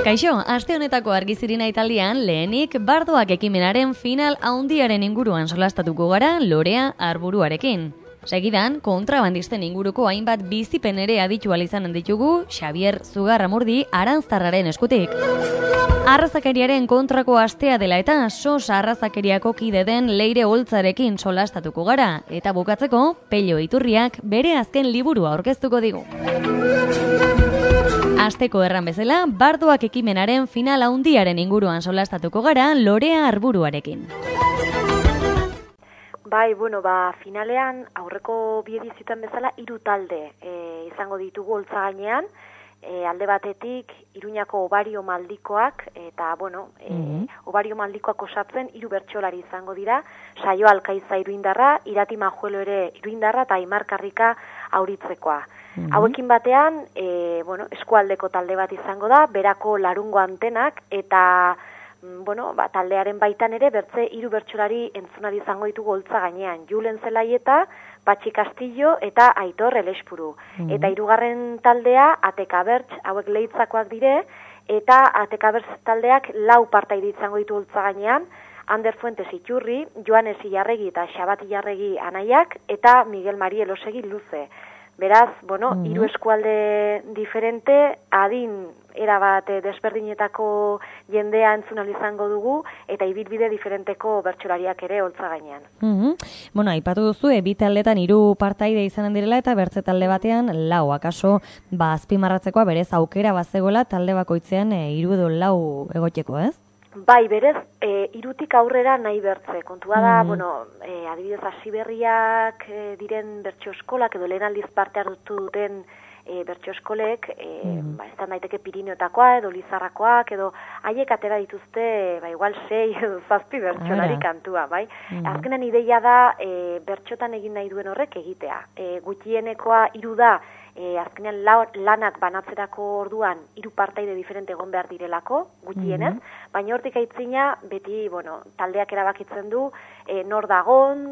Kaixo, aste honetako argizirina italian lehenik bardoak ekimenaren final handiaren inguruan solastatuko gara Lorea Arburuarekin. Segidan, kontrabandisten inguruko hainbat bizipen ere aditu izanen ditugu Xabier Zugarramurdi Aranztarraren eskutik. Arrazakeriaren kontrako astea dela eta sos arrazakeriako kide den Leire Oltzarekin solastatuko gara, eta bukatzeko Pello Iturriak bere azken liburua aurkeztuko digu. Asteko erran bezala, bardoak ekimenaren final handiaren inguruan solastatuko gara Lorea Arburuarekin. Bai, finalean aurreko bi edizioetan bezala 3 talde izango ditugu Oltza gainean, alde batetik Iruñako Obario Maldikoak, eta Obario Maldikoak osatzen 3 bertsolari izango dira, Saio Alkaiza iruindarra, Irati Majuelo ere iruindarra eta Aimar Karrika auritzekoa. Hauekin batean, eskualdeko talde bat izango da, Berako Larungo Antenak, eta taldearen baitan ere bertze 3 bertsolari entzunari izango ditugu Oltza gainean, Julen Zelaieta, Patxi Castillo eta Aitor Elespuru. Eta 3. taldea Ateka Bertx, hauek Leitzakoak dire, eta Ateka Bertx taldeak 4 partaide izango ditu Oltza gainean, Ander Fuentes Iturri, Joanes Ilarregi eta Xabat Ilarregi anaiak, eta Miguel Mari Elosegi Luze. Beraz, 3 eskualde diferente, adin erabat desberdinetako jendea entzunal izango dugu, eta ibilbide diferenteko bertsolariak ere Oltza gainean. Aipatu duzu, bi taldetan 3 partaide izanen direla, eta bertze talde batean 4, akaso, azpimarratzekoa berez aukera bazegola talde bakoitzean 3 edo 4 egoteko, ez? Bai, berez, 3tik aurrera nahi bertze. Kontua da, adibidez, hasiberriak diren bertso eskolak, edo lehen aldiz parte hartu duten bertso eskolek, ez daiteke Pirineotakoa, edo Lizarrakoak, edo haiek atera dituzte, igual 6 edo 7 bertsolari kantua, bai? Azkenan ideia da, bertxotan egin nahi duen horrek egitea. Gutxienekoa 3 da, azkenean lanak banatzerako orduan 3 partaide diferente egon behar direlako, gutxienez, baina hortik aitzina beti, taldeak erabakitzen du, nor dagon,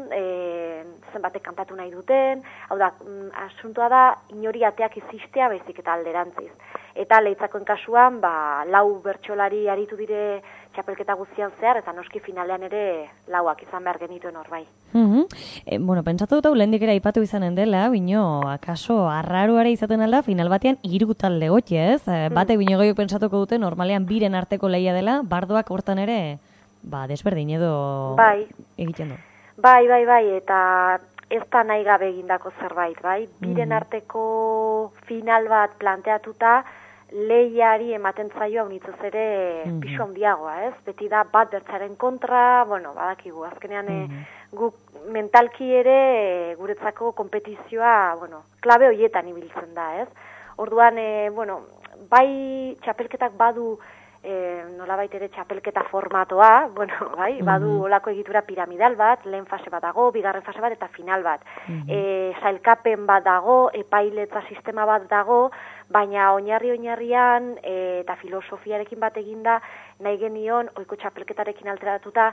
zenbatek kantatu nahi duten, hau da, asuntoa da, inori ateak izistea baizik eta alderantziz. Eta Leitzakoen kasuan, 4 bertsolari aritu dire txapelketa guztian zehar, eta noski finalean ere 4ak izan behar genituen hor bai. Pentsatu dut lehendik ere aipatu izanen dela, bino, akaso, arraruare izaten alda, final batean 3 talde gotxe, ez? Batek bino gehiok pentsatuko dute, normalean 2 arteko lehia dela, bardoak hortan ere, desberdin edo egiten du. Bai, eta ez da nahi gabe egindako zerbait, bai? 2 arteko final bat planteatuta, lehiari ematen zaio haunitzez ere pisu handiagoa, ez? Beti da bat bertzaren kontra, badakigu, azkenean guk mentalki ere guretzako kompetizioa, klabe horietan ibiltzen da, ez? Orduan, bai txapelketak badu nolabait ere txapelketa formatoa, badu olako egitura piramidal bat, lehen fase bat dago, bigarren fase bat eta final bat. Sailkapen bat dago, epailetza sistema bat dago, baina oinarrian eta filosofiarekin bat eginda nahi genion ohiko txapelketarekin alteratuta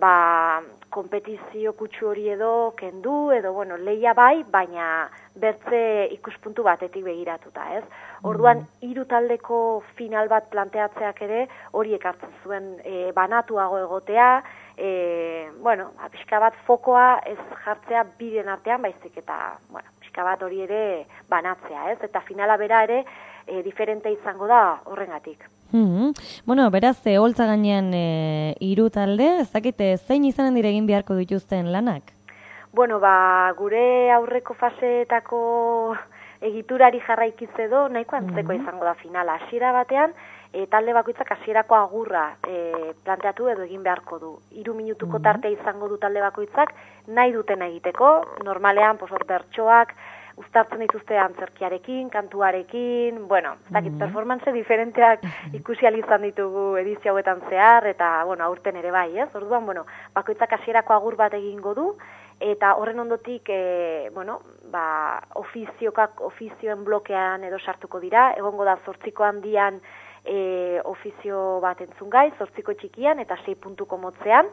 kompetizio kutsu hori edo kendu edo lehia bai, baina bertze ikuspuntu batetik begiratuta, ez? Orduan 3 taldeko final bat planteatzeak ere hori ekartzen zuen banatuago egotea, pixka bat fokoa ez jartzea 2 artean baizik eta, pixka bat hori ere banatzea, ez? Eta finala bera ere diferente izango da horrengatik. Beraz, Oltza gainean 3 talde, ez dakite zein izanen dire egin beharko dituzten lanak? Gure aurreko faseetako egiturari jarraikiz edo nahiko antzeko izango da finala. Hasiera batean, talde bakoitzak hasierako agurra planteatu edo egin beharko du. 3 minutuko tartea izango du talde bakoitzak, nahi duten egiteko, normalean bertsoak uztartzen dituzte antzerkiarekin, kantuarekin, performance diferenteak ikusi izan ditugu edizio hauetan zehar, eta aurten ere bai, ez? Orduan, bakoitzak hasierako agur bat egingo du, eta horren ondotik, ofizioen blokean edo sartuko dira, egongo da 8 handian ofizio bat entzun gai, 8 txikian eta 6 puntuko motzean.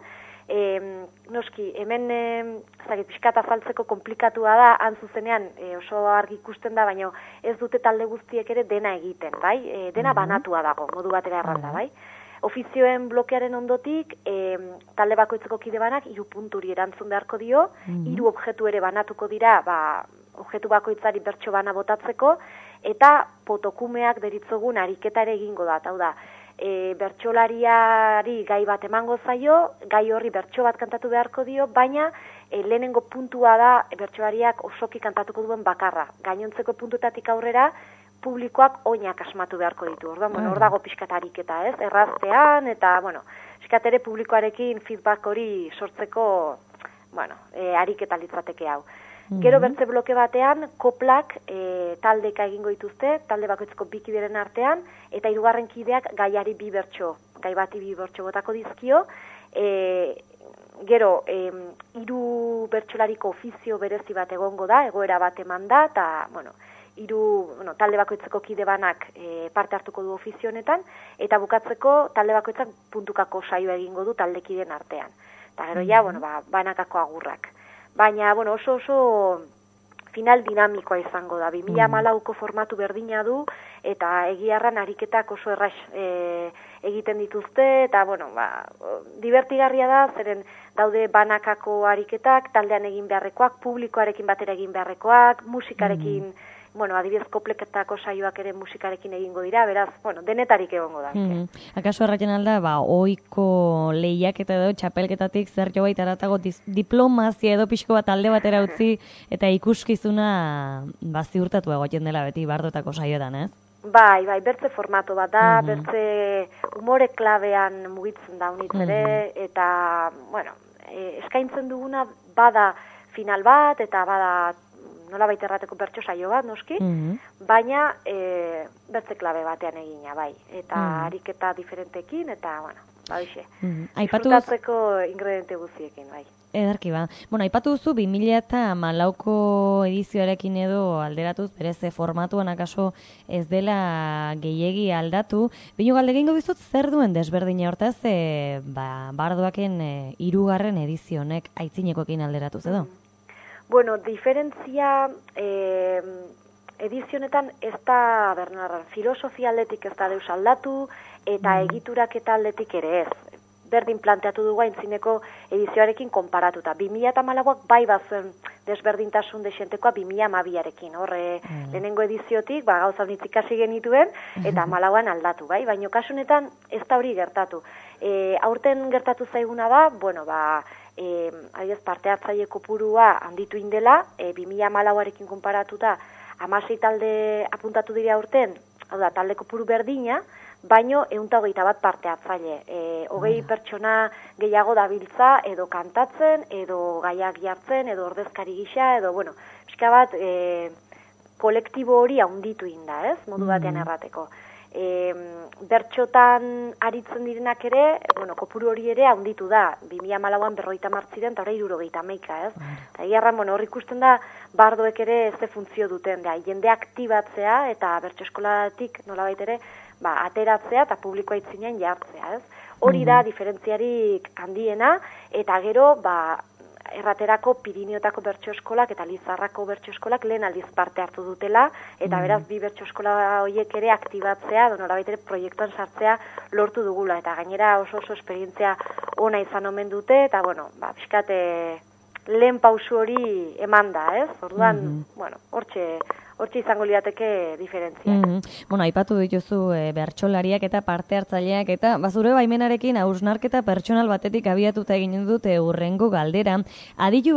Noski, hemen pixkat azaltzeko komplikatua da, zuzenean oso argi ikusten da, baina ez dute talde guztiek ere dena egiten, bai? Dena banatua dago, modu batera erranda, bai? Ofizioen blokearen ondotik, talde bakoitzeko kide banak 3 punturi erantzun beharko dio, 3 objektu ere banatuko dira, objektu bakoitzari bertso bana botatzeko, eta potokumeak deritzogun ariketa ere egingo da, hau da, bertsolariari gai bat emango zaio, gai horri bertso bat kantatu beharko dio, baina lehenengo puntua da bertsolariak osoki kantatuko duen bakarra. Gainontzeko puntutatik aurrera, publikoak oinak asmatu beharko ditu. Orduan, hor dago pixkat ariketa, ez? Erraztean, eta, pixkat ere publikoarekin feedback hori sortzeko, ariketa litzateke hau. Gero bertze bloke batean, koplak taldeka egingo dituzte, talde bakoitzko 2 kideren artean, eta 3. kideak gaiari 2 bertso, gai bati 2 bertso botako dizkio. Gero, 3 bertsolariko ofizio berezi bat egongo da, egoera bat eman da, eta, talde bakoitzeko kide banak parte hartuko du ofizio honetan, eta bukatzeko talde bakoitzak puntukako saio egingo du taldekideen artean. Eta gero banakako agurrak. Baina, oso final dinamikoa izango da. 2014ko formatu berdina du, eta egiarran ariketak oso erraz egiten dituzte, eta, divertigarria da, zeren daude banakako ariketak, taldean egin beharrekoak, publikoarekin batera egin beharrekoak, musikarekin, adibidez kopleketako saioak ere musikarekin egingo dira, beraz, denetarik egongo da. Akaso erraten alda, ohiko lehiaketa edo txapelketatik zer jo baita aratago diplomazia edo pixko bat alde batera utzi eta ikuskizuna ziurtatu egoten dela beti bardotako saioetan, ez? Bai, bertze formato bat da, bertze umore klabean mugitzen da unitz ere, eta, eskaintzen duguna bada final bat, eta bada nola baita errateko bertso saio bat, noski, baina bertze klabe batean egina, bai. Eta ariketa diferentekin, eta, disfrutatzeko ingrediente guztiekin, bai. Edarki ba. Aipatu duzu 2014ko edizioarekin edo alderatuz, berez formatuan akaso ez dela gehiegi aldatu. Bino galde egingo dizut zer duen desberdina hortaz, bardoaken 3. edizionek aitzinekoekin alderatuz edo? Diferentzia edizionetan ez da, filosofia aldetik ez da deus aldatu, eta egiturak eta aldetik ere ez. Berdin planteatu dugu aintzineko edizioarekin konparatuta. 2014ak bai bazuen desberdintasun desentekoa 2012arekin. Horre, lehenengo ediziotik, gauza honitzik hasi genituen, eta 2014an aldatu, bai? Baina kasunetan ez da hori gertatu. Aurten gertatu zaiguna da, adibidez parte hartzaile kopurua handitu indela, 2014arekin konparatuta 16 talde apuntatu dira aurten, hau da, talde kopuru berdina, baino 121 parte hartzaile. 20 pertsona gehiago dabiltza, edo kantatzen, edo gaiak jartzen, edo ordezkari gisa, edo, pixka bat, kolektibo hori handitu inda, ez? Modu batean errateko. Bertxotan aritzen direnak ere, kopuru hori ere handitu da. 2014an 50 ziren, eta hori 70, ez? Eta egiarran, hor ikusten da, bardoek ere ez funtzio duten, jende aktibatzea, eta bertxo eskolatik nolabait ere, ateratzea eta publikoa itzinean jartzea, ez? Hori da diferentziarik handiena, eta gero, erraterako Pirineotako bertso eskolak eta Lizarrako bertso eskolak lehen aldiz parte hartu dutela, eta beraz 2 bertso eskola horiek ere aktibatzea, nolabait ere proiektuan sartzea lortu dugula, eta gainera oso esperientzia ona izan omen dute, eta pixkat lehen pausu hori eman da, ez? Orduan, hortxe izango liateke diferentzia. Aipatu dituzu bertsolariak eta parte hartzaileak, eta zure baimenarekin hausnarketa pertsonal batetik abiatuta egin dute hurrengo galdera. Aditu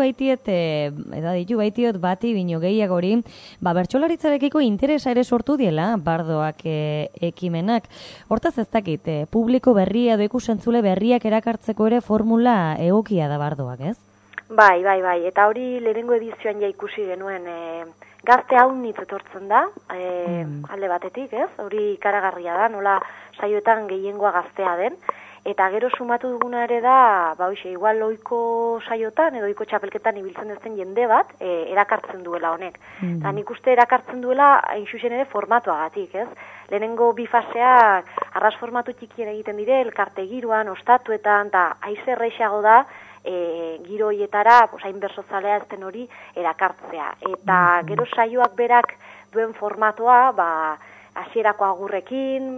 baitiot bati bino gehiago hori, bertsolaritzarekiko interesa ere sortu diela, bardoak ekimenak. Hortaz ez dakit, publiko berria edo ikusentzule berriak erakartzeko ere formula egokia da bardoak, ez? Bai, eta hori lehenengo edizioan ja ikusi genuen gazte haunitz etortzen da, alde batetik, ez? Hori ikaragarria da, nola saioetan gehiengoa gaztea den. Eta gero sumatu duguna ere da, igual ohiko saiotan edo ohiko txapelketan ibiltzen den jende bat, erakartzen duela honek. Eta nik uste erakartzen duela, hain zuzen ere, formatuagatik, ez? Lehenengo bi faseak arras formatu txikien egiten dire, elkarte giroan, ostatuetan, eta haize erreixago da, giro hietara, hain bersozalea ez den hori erakartzea. Eta gero saioak berak duen formatoa, hasierako agurrekin,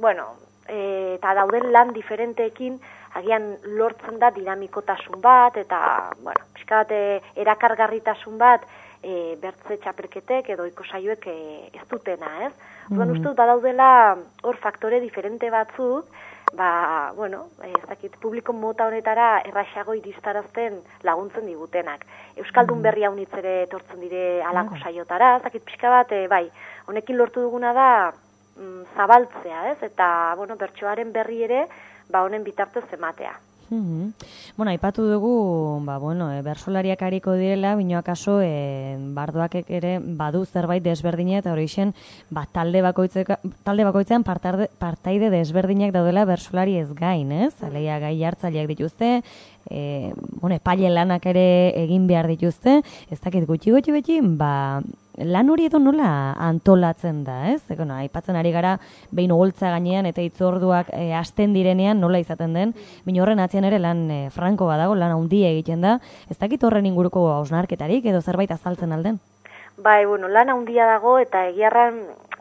eta dauden lan diferenteekin agian lortzen da dinamikotasun bat, eta, pixka bat erakargarritasun bat bertze txapelketek edo ohiko saioek ez dutena, ez? Orduan uste dut badaudela hor faktore diferente batzuk, ez dakit, publiko mota honetara erraxago iristarazten laguntzen digutenak. Euskaldun berri haunitz ere etortzen dire alako saiotara, ez dakit pixka bat, honekin lortu duguna da, zabaltzea, ez? Eta, bertsoaren berri ere, honen bitartez ematea. Aipatu dugu, bersolariak hariko direla, bino akaso, bardoak ere badu zerbait desberdina, eta hori zen, talde bakoitzean partaide desberdinak daudela bersolari ez gain, ez? Aleia gai hartzaileak dituzte, epaile lanak ere egin behar dituzte, ez dakit gutxi beti, lan hori edo nola antolatzen da, ez? Aipatzen ari gara, behin oholtza gainean eta hitzorduak hasten direnean nola izaten den, baina horren atzean ere lan franko badago, lan handia egiten da, ez dakit horren inguruko hausnarketarik edo zerbait azaltzen alden? Lan handia dago eta egiarran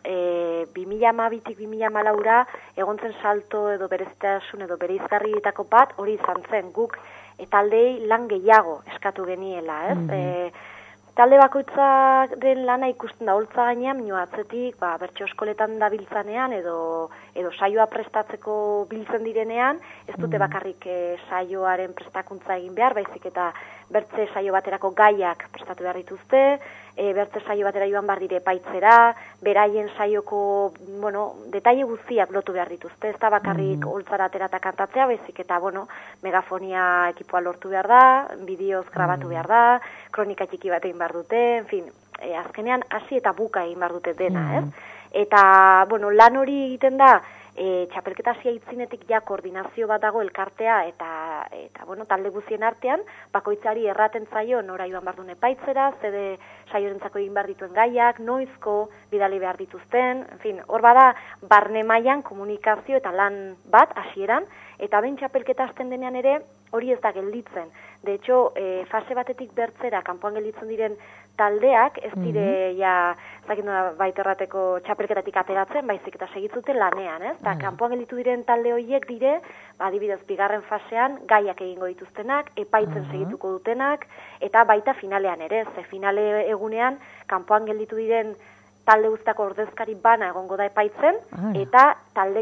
2012-tik 2014 egon zen salto edo berezitasun edo bereizgarrietako bat hori izan zen, guk taldei lan gehiago eskatu geniela, ez? Talde bakoitzak den lana ikusten da holtza gainean, minua atzetik, bertso eskoletan da biltzanean, edo saioa prestatzeko biltzen direnean, ez dute bakarrik saioaren prestakuntza egin behar, baizik eta bertze saio baterako gaiak prestatu behar dituzte, bertze saio batera joan behar dire epaitzera, beraien saioko, detaile guztiak lotu behar dituzte, ez da bakarrik holtzara atera eta kantatzea, baizik eta, megafonia ekipoa lortu behar da, bideoz grabatu behar da, kronika txiki bat egin behar dute, en fin, azkenean hasi eta buka egin behar dute dena, ez? Eta, lan hori egiten da, txapelketa hasia itzinetik ja koordinazio bat dago elkartea eta talde guztien artean, bakoitzari erraten zaio nora joan behar duen epaitzera, zede saiorentzako egin behar dituen gaiak, noizko bidali behar dituzten, en fin, hor bada barne mailan komunikazio eta lan bat hasieran, eta behin txapelketa hasten denean ere hori ez da gelditzen. De hecho, fase batetik bertzera kanpoan gelditzen diren taldeak, ez dire, baiterrateko txapelketatik ateratzen, baizik eta segitzuten lanean, ez? Eta kanpoan gelditu diren talde horiek dire, adibidez, bigarren fasean, gaiak egingo dituztenak, epaitzen segituko dutenak, eta baita finalean ere, ze finale egunean, kanpoan gelditu diren talde guztako ordezkari bana egongo da epaitzen, eta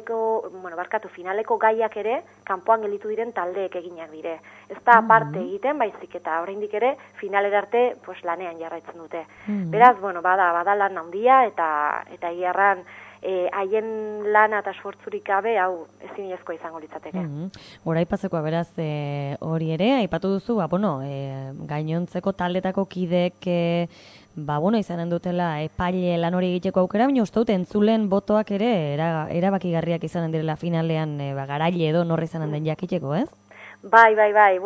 finaleko gaiak ere, kanpoan gelditu diren taldeek eginak dire. Ez da aparte egiten, baizik eta oraindik ere, finalera arte lanean jarraitzen dute. Beraz, bada lan handia, eta egiarran, haien lana eta esfortzurik gabe, hau ezinezkoa izango litzateke. Gora aipatzekoa beraz hori ere, aipatu duzu, gainontzeko taldetako kidek, izanen dutela epaile lan hori egiteko aukera, baina uste dut entzulen botoak ere erabakigarriak izanen direla finalean garaile edo norri izanen den jakiteko, ez? Bai,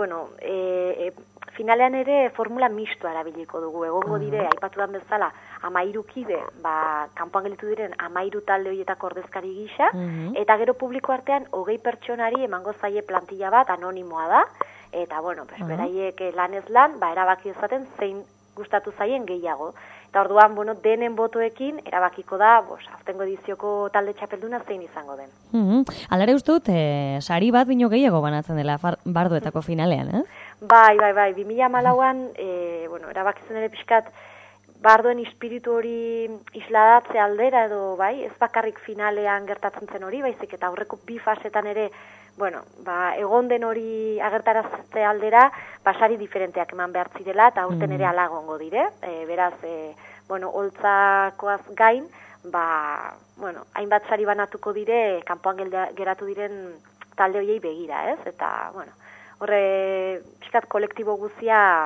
finalean ere formula mistoa erabiliko dugu, egongo dire, aipatudan bezala, 13 kide, kanpoan gelditu diren 13 talde horietako ordezkari gisa, eta gero publiko artean 20 pertsonari emango zaie plantilla bat anonimoa da, eta beraiek lanez lan, erabaki dezaten zein gustatu zaien gehiago. Eta orduan, denen botoekin erabakiko da, aurtengo edizioko talde txapelduna zein izango den. Alare uste dut, sari bat bino gehiago banatzen dela bardoetako finalean, ez? Bai, 2014an, erabakitzen ere pixkat, bardoen espiritu hori isladatze aldera edo, ez bakarrik finalean gertatzen zen hori, baizik eta aurreko bi fasetan ere, egon den hori agertarazte aldera, sari diferenteak eman behar zirela, eta aurten ere alagongo dire. Beraz, holtzakoaz gain, hainbat sari banatuko dire, kanpoan geratu diren talde horiei begira, ez? Eta, horre, pixkat kolektibo guzia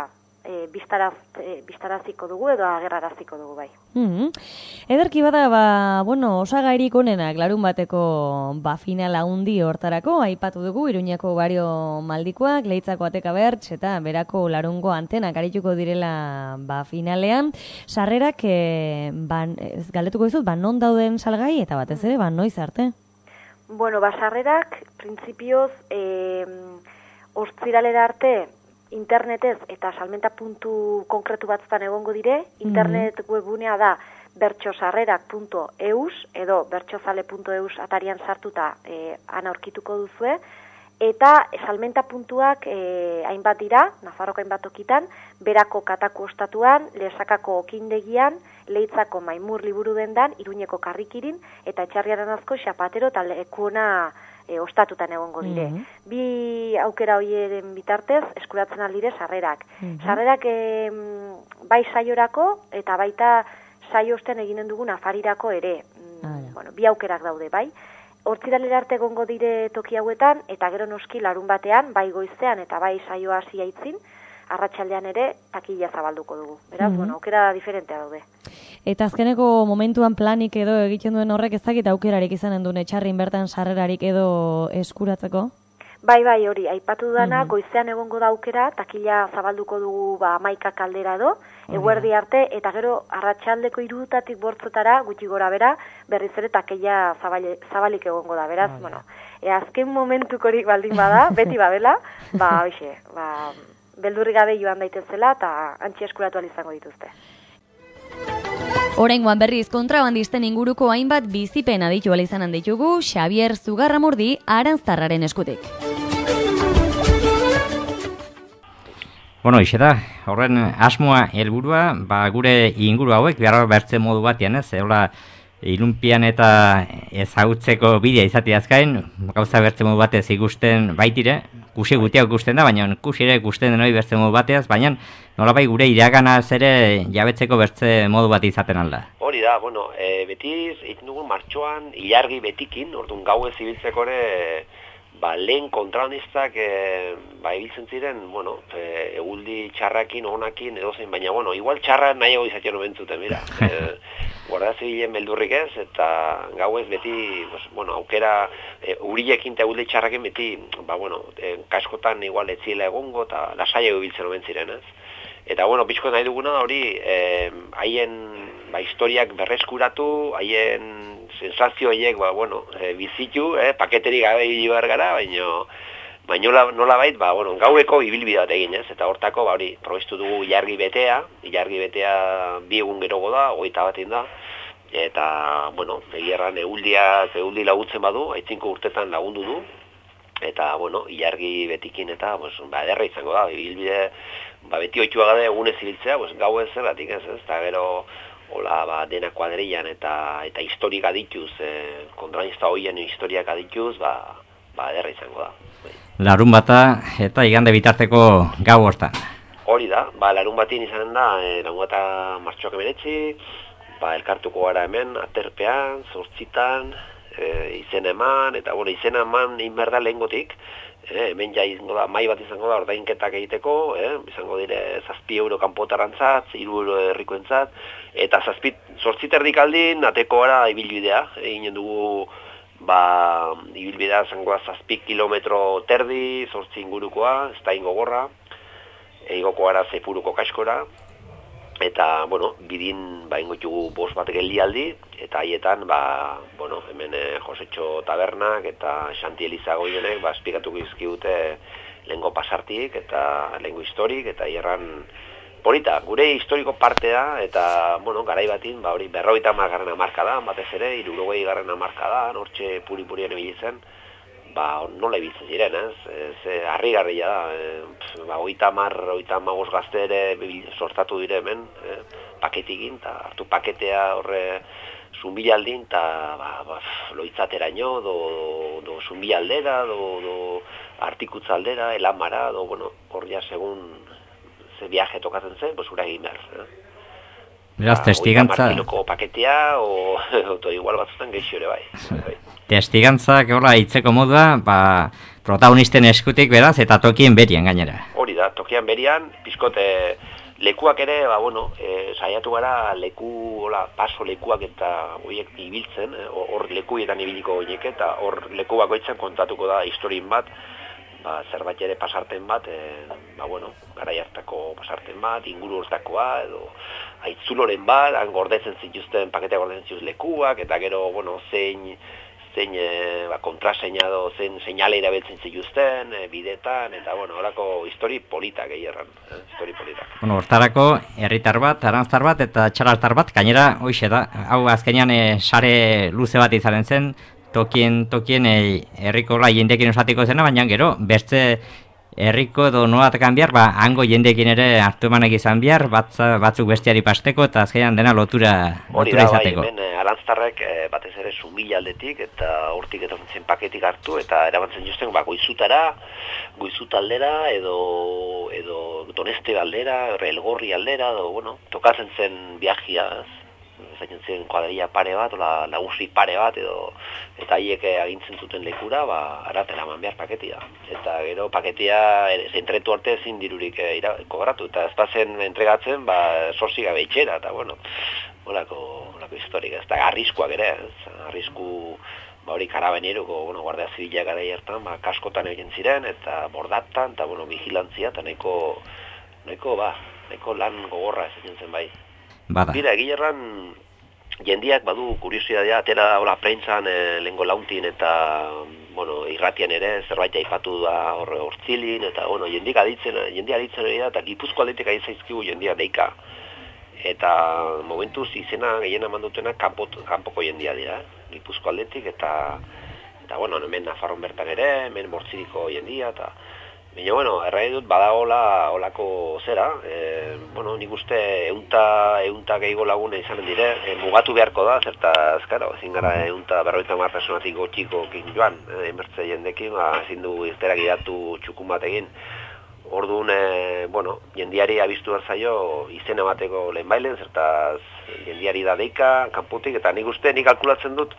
bistaraziko dugu edo agerraraziko dugu bai. Ederki bada, osagairik onenak larun bateko final handi hortarako, aipatu dugu Iruñako Bario Maldikoak, Leitzako Ateka Bertx eta berako larungo antenak arituko direla finalean. Sarrerak, galdetuko dizut, non dauden salgai eta batez ere, noiz arte? Sarrerak, printzipioz, ostziralera arte, internetez eta salmenta puntu konkretu batzutan egongo dire, internet webgunea da bertxosarrerak.eus edo bertxozale.eus atarian sartuta han aurkituko duzue, eta salmenta puntuak hainbat dira, Nafarroko hainbat tokitan, berako Kataku ostatuan, Lesakako Okindegian, Leitzako Maimur liburu dendan, Iruñeko Karrikirin, eta Etxarriaren azko Xapatero eta Lekuona ostatutan egongo dire. Bi aukera hoieren bitartez eskuratzen aldire sarrerak. Sarrerak bai saiorako eta baita saio osten eginen dugun afarirako ere. Bi aukerak daude, bai. Hortziralera arte egongo dire toki hauetan, eta gero noski larun batean, bai goizean eta bai saioa hasi aitzin, arratsaldean ere takila zabalduko dugu. Beraz, aukera diferentea daude. Eta azkeneko momentuan planik edo egiten duen horrek ez dakit aukerarik izanen duen Etxarrin bertan sarrerarik edo eskuratzeko? Bai, hori, aipatu dudana, goizean egongo da aukera, takila zabalduko dugu 11 aldera edo, eguerdi arte, eta gero arratsaldeko 3 bortzotara, gutxi gora bera, berriz ere takila zabalik egongo da, beraz, azken momentukorik baldin bada, beti badela, beldurri gabe joan daitezela, eta antxi eskuratu izango dituzte. Oraingoan berriz kontrabandisten inguruko hainbat bizipen aditu izanen ditugu Xabier Zugarramurdi Aranztarraren eskutik. Ixe da, horren asmoa helburua, gure inguru hauek behar bertze modu batean, ilunpian eta ezagutzeko bidea izatea azkain, gauza bertze modu batez ikusten baitire, kusi gutiak ikusten da, baina kusi ere ikusten denoi bertze modu bateaz, baina nolabai gure iraganaz ere jabetzeko bertze modu bat izaten alda. Hori da, beti egin dugun martxoan ilargi betikin, orduan gauez ibiltzeko ere lehen kontrabandistak ibiltzen ziren, eguldi txarrakin, onakin, edozein, baina, igual txarra nahiago izatzen obentzuten, mira. Guardia zibilen beldurrik ez, eta gauez beti, aukera urilekin eta eguldi txarrakin beti, kaskotan igual etziela egongo eta lasaiago ibiltzen obentziren, ez. Eta, pixko nahi duguna hori, haien historiak berreskuratu, haien sensazio horiek, bizitu, paketerik gabe ibili behar gara, baina nola bait, gaueko ibilbide bat egin, ez? Eta hortako, hori, probestu dugu ilargi betea 2 egun gerogo da, 21 da, eta, egierran eguldi laguntzen badu, aitzinko urtetan lagundu du, eta, ilargi betikin eta, ederra izango da, ibilbide, beti oitua gade egunez ibiltzea, gau ez zerratik ez, eta gero, dena kuadrillan eta historika dituz, kontrainista hoien historiak adituz, ederra izango da. Larun bata eta igande bitarteko gau hortan. Hori da, larun batin izanen da, larun bata martxoak 19, elkartuko gara hemen, aterpean, 8, izen eman, eta izen eman inberda lehen gotik, hemen ja izango da, mai bat izango da, ordainketak egiteko, izango dire 7 euro kanpotarantzat, 3 euro herrikoentzat, eta 8 aldin, ateko gara ibilbidea, eginen dugu, ibilbidea izango da 7 kilometro terdi, 8 ingurukoa, ez da ingo gorra, egoko gara 6 puruko kaskora, eta, bidin, ingo txugu 5 bat geldialdi, eta haietan, hemen Josetxo Tabernak eta Xanti Elizago idenek, espikatuko izkiute lehengo pasartik eta lehengo historik, eta hierran polita, gure historiko parte da, eta, garai batin, hori 50. hamarkada, batez ere, 60. hamarkada, hortxe puri-purien ebilitzen, nola ibiltzen ziren, ez? Harrigarria da, 30 gazte ere sortatu dire hemen, paketikin, eta hartu paketea horre zumbilaldin, eta loitzateraino, do zumbialdera, do artikutza aldera, elamara, hor ja segun ze viaje tokatzen zen, ura egin behar. Beraz, testigantza... 30 kiloko paketea, o igual batzutan geixo ere bai. Testigantzak hitzeko modua, protagonisten eskutik beraz, eta tokien berien gainera. Hori da, tokian berian, pizkote lekuak ere, saiatu gara paso lekuak eta horiek ibiltzen, hor lekuetan ibiliko horiek, eta hor leku bakoitzan kontatuko da historien bat, zerbait ere pasarten bat, garai hartako pasarten bat, inguru hortakoa, edo aitzuloren bat, gordetzen zituzten, paketea gordetzen zituzten lekuak, eta gero, zein kontraseina edo zein seinale erabiltzen zituzten, bidetan, eta horako histori politak egierran, histori politak. Hortarako, herritar bat, arantzar bat, eta txalartar bat, gainera, hoxe da, hau azkenean sare luze bat izanen zen, tokien herriko jendeekin osatiko zena, baina gero, beste herriko edo noatekan behar, hango jendeekin ere hartu emanek izan behar, batzuk besteari pasteko, eta azkenean dena lotura izateko. Hori da, hemen arantztarrek batez ere Zumila aldetik, eta hortik etortzen paketik hartu, eta erabantzen jozten Goizuta aldera, edo Doneste aldera, Elgorri aldera, tokatzen zen viajia, zaten zen kuadrilla pare bat, lagusi pare bat, eta haiek agintzen zuten lekura, aratela eman behar paketia. Eta gero paketia entretu arte ezin dirurik kobratu, eta ez bazen entregatzen, sorsi gabe itxera, eta horako historika. Ez da arriskuak ere, arrisku hori karabineruko, guardia zibila gara hartan, kaskotan egin ziren, eta bordatan, eta vigilantzia, eta nahiko lan gogorra ez zen bai. Bira, egilerran jendiak badu kuriosidadea, atera hola prentsan lehengo launtin eta irratian ere zerbait aipatu da hortzilin, eta jendia aditzen ari da, eta Gipuzko aldetik ari zaizkigu jendia deika. Eta momentuz izena gehiena mandutena kanpoko jendia dira, Gipuzko aldetik, eta hemen Nafarron bertan ere, hemen Mortziriko jendia, eta baina, errai dut badagoela olako zera, nik uste eunta gehiago lagune izanen dire, mugatu beharko da, zertaz, ezin gara eunta 50 personatik gotxiko joan, enbertze jendekin, ezin du irterak idatu txukun bat egin. Orduan, jendiari abistu behar zaio izen emateko lehen bailen, zertaz jendiari da deika, kanputik, eta nik uste, nik kalkulatzen dut,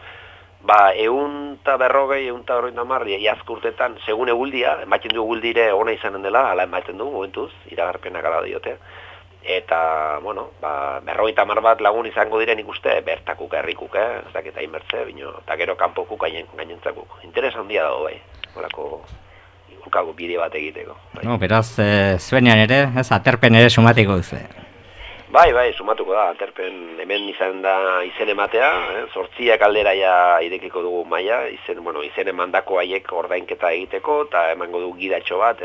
eunta berrogei, eunta berrogeita hamar, iazko urtetan, segun eguldia, ematen du eguldire ona izanen dela, ala ematen du, momentuz, iragarpenak ala diote. Eta, berrogeita hamar bat lagun izango diren ikuste, bertakuk, herrikuk, ez daketa inbertze, eta gero kanpokuk gainentzakuk. Interes handia dago, horako urkago bide bat egiteko. Beraz, zuenean ere, aterpen ere sumatiko duzu. Bai, sumatuko da, aterpen hemen izan da izen ematea, zortziak aldera irekiko dugu maila, izen emandako haiek ordainketa egiteko, eta emango dugu gidatxo bat,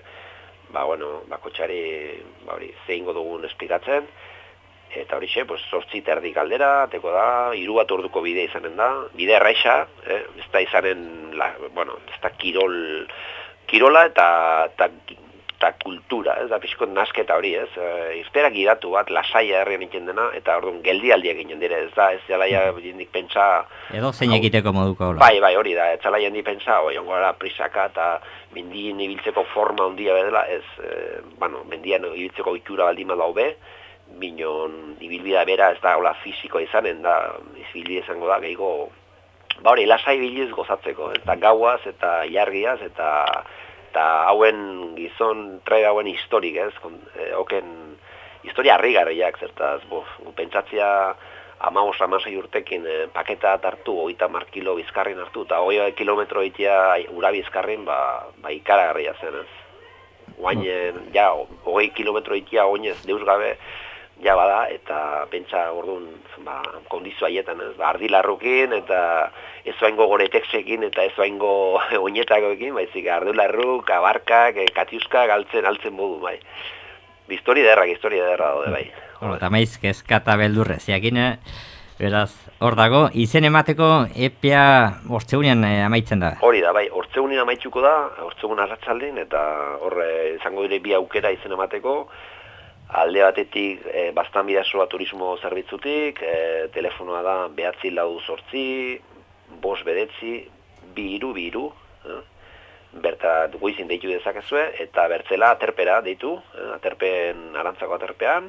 bakotxari zeingo dugun esplikatzen, eta horixe, zortzi terdik aldera, teko da, 3 orduko bide izanen da, bide erraixa, ez da izanen, ez da kirola eta kultura, ez da pixkot nasketa hori, ez? Irterak gidatu bat, lasaia herrian egiten dena, eta orduan geldialdiak egiten dire, ez da, ez dela jendik pentsa... Edo zein egiteko moduko hola. Bai, hori da, ez dela jendik pentsa, ongo gara prisaka eta mendien ibiltzeko forma ondia bedela, ez, mendien ibiltzeko itxura baldima daube, minon ibilbida bera ez da hola fisiko izanen da, ibilbide izango da, gehiago, hori, lasai biliz gozatzeko, eta gauaz, eta ilargiaz, eta hauen gizon trae hauen historik, ez? Oken historia harrigarriak, zertaz, pentsatzea 15-16 urtekin paketa hartu, 30 kilo bizkarrin hartu, eta 20 kilometro itea ura bizkarrin, ikaragarria zen, ez? Oain, 20 kilometro itea oinez deus gabe, ja bada, eta pentsa orduan kondizu haietan, ardilarrukin, eta ez oaingo goreteksekin, eta ez oaingo oinetakoekin, baizik ardilarruk, abarkak, katiuskak, altzen modu, bai. Historia derra daude, bai. Eta maiz, kezkata beldurrez, jakine, beraz, hor dago, izen emateko epea hortzeunean amaitzen da. Hori da, bai, hortzeunean amaitzuko da, hortzeun arratsaldin, eta horre izango dire bi aukera izen emateko, alde batetik bastan bidazoa turismo zerbitzutik, telefonoa da 948, 599, 222, berta goizin deitu dezakezue, eta bertzela aterpera deitu, aterpen arantzako aterpean,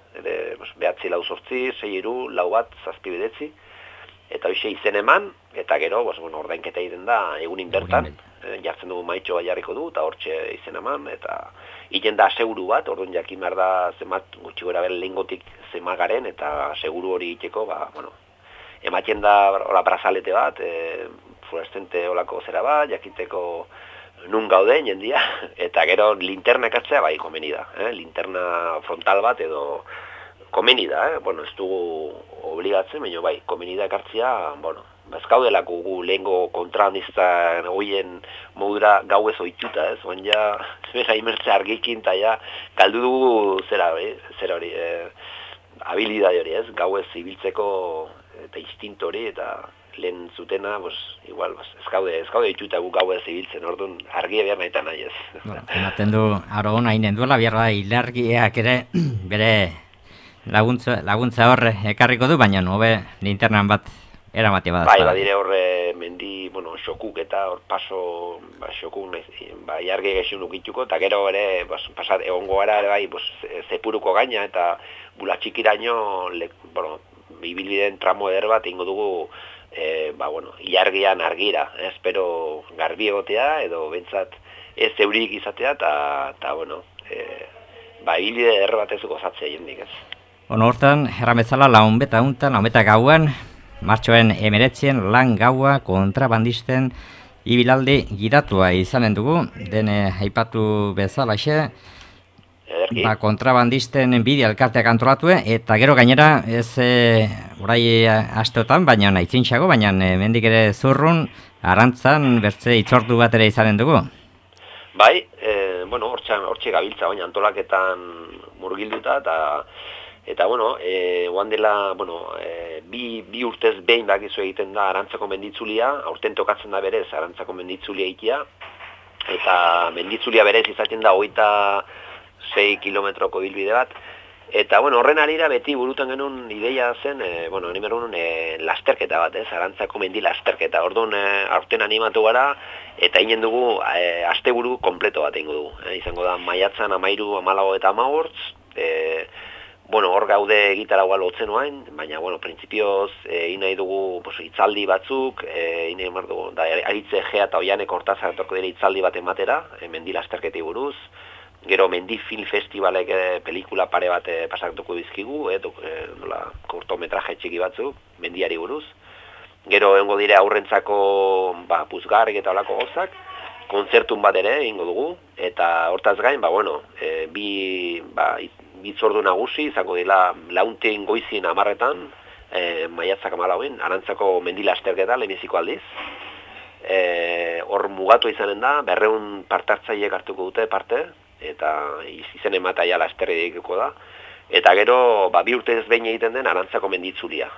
948, 63, 44, 799, eta hoxe izen eman, eta gero, ordainketa egiten da egunin bertan, jartzen dugu maitxo bat jarriko du, eta hortxe izen eman, eta iten da seguru bat, orduan jakin behar da zemat gutxi gora bere lehengotik zemat garen, eta seguru hori egiteko, ematen da brazalete bat, fluorescente olako zera bat, jakiteko nun gauden jendia, eta gero linterna ekartzea bai komeni da, linterna frontal bat edo komeni da, ez dugu obligatzen, baina bai, komeni da ekartzea, ez gaudelako gu lehengo kontrabandista hoien modura gau ez oituta, oan ja, zera imertze argikin, eta ja, galdu dugu zera hori, habilidade hori, gau ez ibiltzeko eta instinto hori, eta lehen zutena, igual, ez gaude itxuta gu gau ez ibiltzen, orduan argia behar nahi eta nahi ez. Ematen du, aro hona inen duela, behar da, ilargiak ere, bere laguntza horre ekarriko du, baina hobe linternan bat eramate bada. Bai, badire horre mendi, xokuk eta hor paso, xokuk, ilargi gexun ukituko, eta gero ere, egongo gara, bai, zepuruko gaina, eta bula txikiraino, ibilbideen tramo eder bat, ingo dugu, ilargian argira, espero garbi egotea, edo bentsat ez eurik izatea, eta ibilbide eder bat ez gozatzea jendik ez. Hortan, errametzala launbeta untan, launbeta gauan, martxoen 19 lan gaua kontrabandisten ibilaldi giratua izanen dugu, dene aipatu bezalaxe, kontrabandisten bidea elkarteak antolatue, eta gero gainera ez orai asteotan, baina aitzintxago, baina mendik ere zurrun, arantzan bertze itzortu bat ere izanen dugu. Bai, hortxe gabiltza, baina antolaketan murgilduta, eta oan dela, bi urtez behin bakizu egiten da arantzako menditzulia, aurten tokatzen da berez arantzako menditzulia egitea, eta menditzulia berez izaten da 6 kilometroko bilbide bat, eta horren arira beti burutan genuen ideia zen, lasterketa bat, arantzako mendi lasterketa, orduan aurten animatu gara, eta inen dugu asteburu kompleto bat egingo dugu, izango da maiatzan 13, 14 eta 15, hor gaude gitaragua lotzen oain, baina, printzipioz, nahi dugu hitzaldi batzuk, nahi dugu, aritze gea eta oianek hortaz hartuko dira hitzaldi bat ematera, mendi lasterketi buruz, gero mendi film festivalek pelikula pare bat pasatuko dizkigu, kortometraje txiki batzuk, mendiari buruz. Gero egongo dire aurrentzako puzgarrik eta olako gozak, kontzertun bat ere egingo dugu, eta hortaz gain, bi itzordu nagusi, izango dira launten goizien 10etan, maiatzak 14, arantzako mendi lasterketa, lehenbiziko aldiz. Hor mugatu izanen da, 200 partartzaileek hartuko dute parte, eta izen emataia lasterri egiko da. Eta gero, 2 urte ez behin egiten den arantzako menditzulia.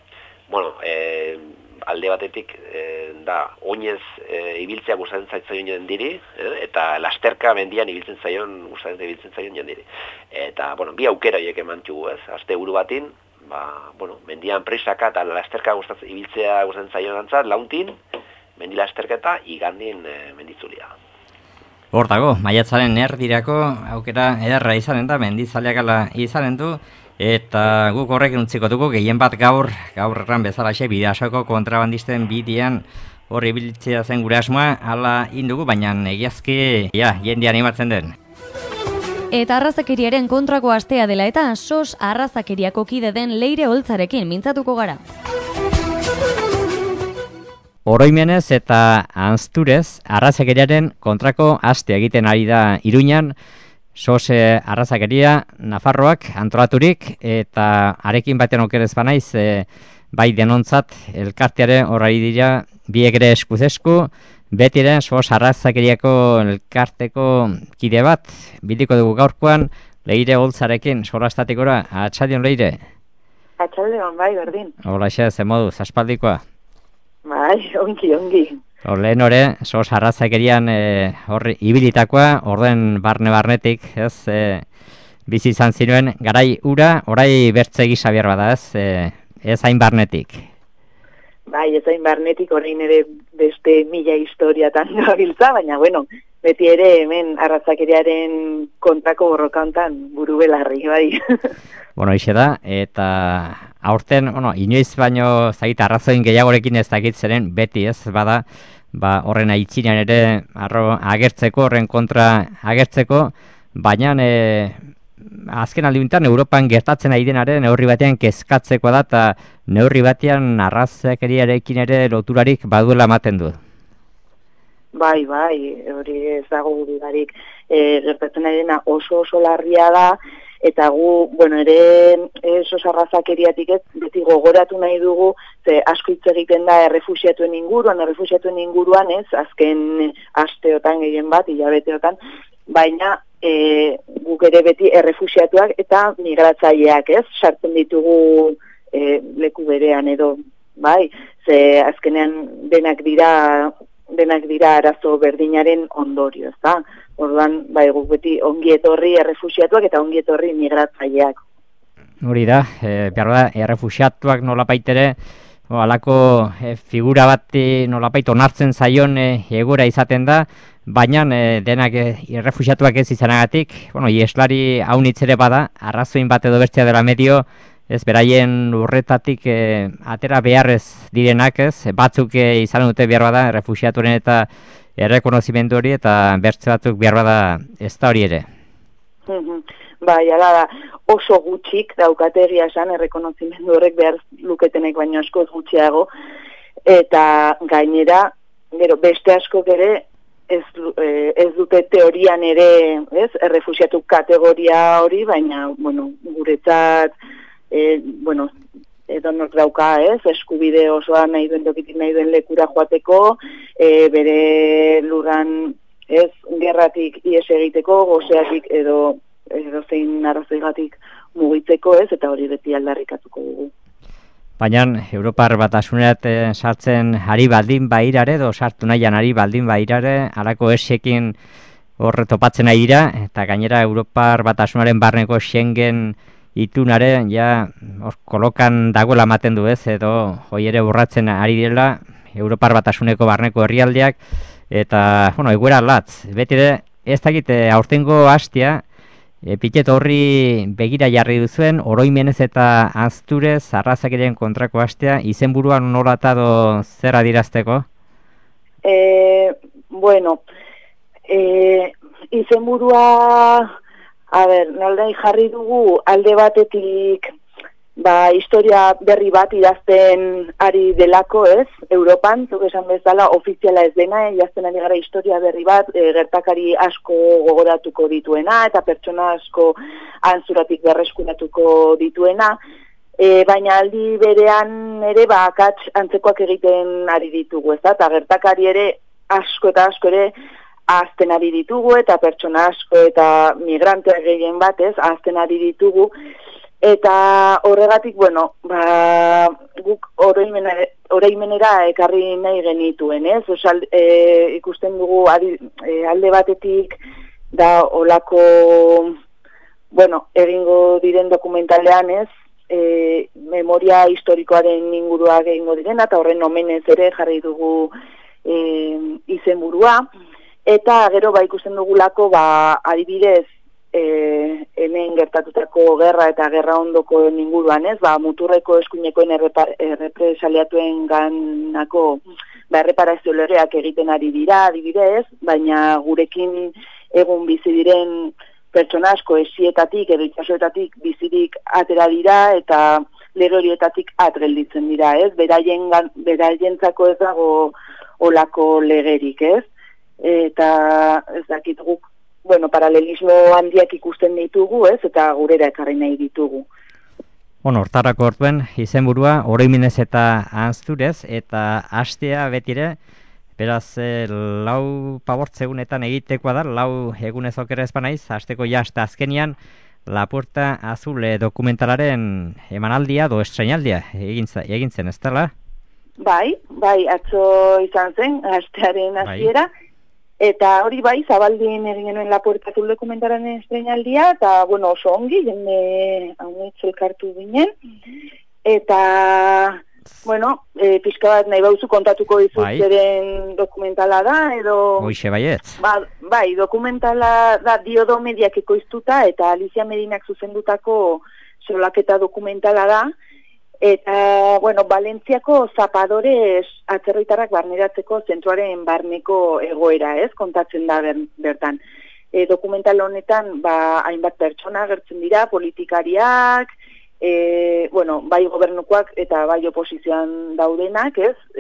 Alde batetik, oinez ibiltzea gustatzen zaion jendiri, eta lasterka mendian ibiltzen zaion jendiri. Eta, bi aukera horiek eman txugu, aste buru batin, mendian presaka eta lasterka ibiltzea gustatzen zaion antzat, launtin, mendi lasterketa, igandin menditzulia. Hor dago, maiatzaren erdirako aukera ederra izanen da, mendizaleak ala izanen du, eta guk horrekin utziko dugu, gehien bat gaur erran bezalaxe, Bidasoako kontrabandisten bidean hor ibiltzea zen gure asmoa, ala indugu, baina egiazki, jende animatzen den. Eta arrazakeriaren kontrako astea dela eta SOS arrazakeriako kide den Leire Oltzarekin mintzatuko gara. Oroimenez eta Ansturez arrazakeriaren kontrako astea egiten ari da Iruñan, SOS arrazakeria Nafarroak antolaturik, eta arekin baten okerez banaiz, bai denontzat elkarteare horari dira biek ere eskuzesku, beti ere SOS arrazakeriako elkarteko kide bat, bildiko dugu gaurkoan, Leire Oltzarekin, solastatikora, atxaldion Leire? Atxaldion, bai, berdin. Hola, ze moduz, aspaldikoa? Bai, ongi. Lehen hori, SOS arrazakerian horri ibilitakoa, orden barnetik, bizi izan zinuen, garai ura, orai bertze gisa behar bada, ez hain barnetik. Bai, ez hain barnetik, orain ere beste 1000 historiatan gabiltza, baina, beti ere hemen arrazakeriaren kontrako borrokantan buru belarri, bai. Ixe da, eta aurten, inoiz baino zagit arrazoin gehiagorekin ez dakit zeren, beti ez, bada, horren aitzinean ere agertzeko, horren kontra agertzeko, baina azken aldiuntan Europan gertatzen ari denaren neurri batean kezkatzeko da, eta neurri batean arrazakeriarekin ere loturarik baduela ematen du. Bai, hori ez dago gududarik. Gertatzen ari dena oso larria da, eta gu, ere sos arrazakeriatik ez, beti gogoratu nahi dugu, ze asko hitz egiten da errefuxiatuen inguruan ez, azken asteotan gehien bat, hilabeteotan, baina guk ere beti errefuxiatuak eta migratzaileak ez, sartzen ditugu leku berean edo, bai, ze azkenean denak dira arazo berdinaren ondorio, ezta? Orduan, guk beti ongi etorri errefuxiatuak eta ongi etorri migratzaileak. Hori da, behar da, errefuxiatuak nolapait ere, halako figura bat nolapait onartzen zaion egora izaten da, baina denak errefuxiatuak ez izanagatik, ieslari haunitz ere bada, arrazoin bat edo bertzea dela medio, ez beraien urretatik atera beharrez direnak ez, batzuk izan dute behar bada errefuxiaturen eta errekonozimendu hori eta bertze batzuk behar bada ez da hori ere. Bai, ala da, oso gutxik daukate egia esan errekonozimendu horrek behar luketenek baino askoz gutxiago, eta gainera, beste askok ere ez dute teorian ere, ez, errefuxiatu kategoria hori, baina, guretzat, edonok dauka, ez, eskubide osoa nahi duen tokitik nahi duen lekura joateko, bere lurran, ez, gerratik ies egiteko, goseatik edo zein arrazoigatik mugitzeko, ez, eta hori beti aldarrikatuko dugu. Baina Europar Batasunerat sartzen ari baldin bairare, edo sartu nahian ari baldin bairare, halako esekin hor topatzen ari dira, eta gainera Europar Batasunaren barneko Schengen itunare, hor kolokan dagoela ematen du ez, edo hoi ere borratzen ari direla Europar Batasuneko barneko herrialdeak, eta, egoera latz. Beti ere, ez dakit aurtengo hastia, pitet horri begira jarri duzuen, oroimenez eta azturez arrazakirien kontrako hastia, izenburuan nolata do zer adirazteko? Izenburua, nolda jarri dugu alde batetik historia berri bat idazten ari delako, ez? Europan, zuk esan bezala, ofiziala ez dena, idazten ari gara historia berri bat, gertakari asko gogoratuko dituena, eta pertsona asko antzuratik berreskuratuko dituena, baina aldi berean ere, akats antzekoak egiten ari ditugu, ez da? Eta gertakari ere asko eta asko ere ahazten ari ditugu, eta pertsona asko eta migranteak gehien bat, ez? Ahazten ari ditugu, eta horregatik, guk oroimenera ekarri nahi genituen, ez? Ikusten dugu alde batetik da olako, egingo diren dokumentalean, ez? Memoria historikoaren inguruak egingo direna, eta horren omenez ere jarri dugu izenburua, eta gero ikusten dugulako, adibidez, hemen gertatutako gerra eta gerra ondoko inguruan, ez? Muturreko eskuinekoen errepresaliatuen ganako erreparazio legeak egiten ari dira, adibidez, baina gurekin egun bizi diren pertsona asko esietatik edo itsasoetatik bizirik atera dira eta lege horietatik gelditzen dira, ez? Beraientzako ez dago olako legerik, ez? Eta ez dakit guk paralelismo handiak ikusten ditugu, ez, eta gurera ekarri nahi ditugu. Hortarako orduan, izenburua, oroimenez eta ahazturez, eta hastea betire, beraz, 4 pabortzegunetan egitekoa da, 4 egunez okera espanaiz, hasteko hasta azkenian, La Puerta Azul dokumentalaren emanaldia, estrenaldia egin zen, ez dela? Bai, atzo izan zen, hastearen hasiera, eta hori zabaldin egin genuen La Puerta Azul dokumentalaren estrenaldia, eta, oso ongi, jende haunitz elkartu ginen, eta, pixka bat nahi bauzu kontatuko dizuzteren dokumentala da, edo... Hoixe baietz. Dokumentala da Diodo Mediak ekoiztuta, eta Alicia Medinak zuzendutako solaketa dokumentala da, Eta, bueno, Valentziako zapadores atzerritarrak barneratzeko zentroaren barneko egoera, kontatzen da bertan. Dokumental honetan, hainbat pertsona agertzen dira, politikariak, bai gobernukoak eta bai oposizioan daudenak,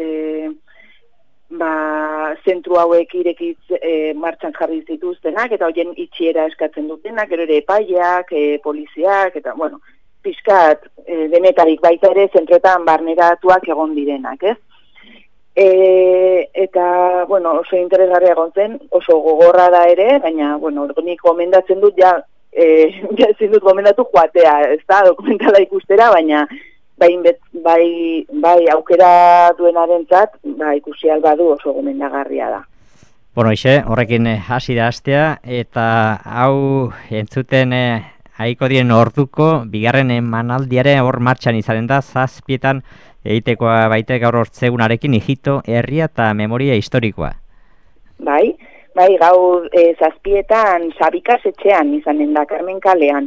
zentru hauek irekitz martxan jarri zituztenak, eta horien itxiera eskatzen dutenak, gero ere epaileak, poliziak, eta, bueno, pixkat denetarik baita ere zentroetan barneratuak egon direnak, Eta, bueno, oso interesgarria egon zen, oso gogorra da ere, baina, bueno, nik gomendatzen dut ezin dut gomendatu joatea, ez da, dokumentala ikustera, baina bai aukera duenarentzat, ikusi albadu oso gomendagarria da. Bueno, horrekin hasi da astea, eta hau entzuten haiko diren orduko, bigarren emanaldiaren hor martxan izanen da, 7 egitekoa baite gaur hortzegunarekin Egipto, herria eta memoria historikoa. Bai, gaur 7 Sabikas etxean izanen da, Carmen kalean.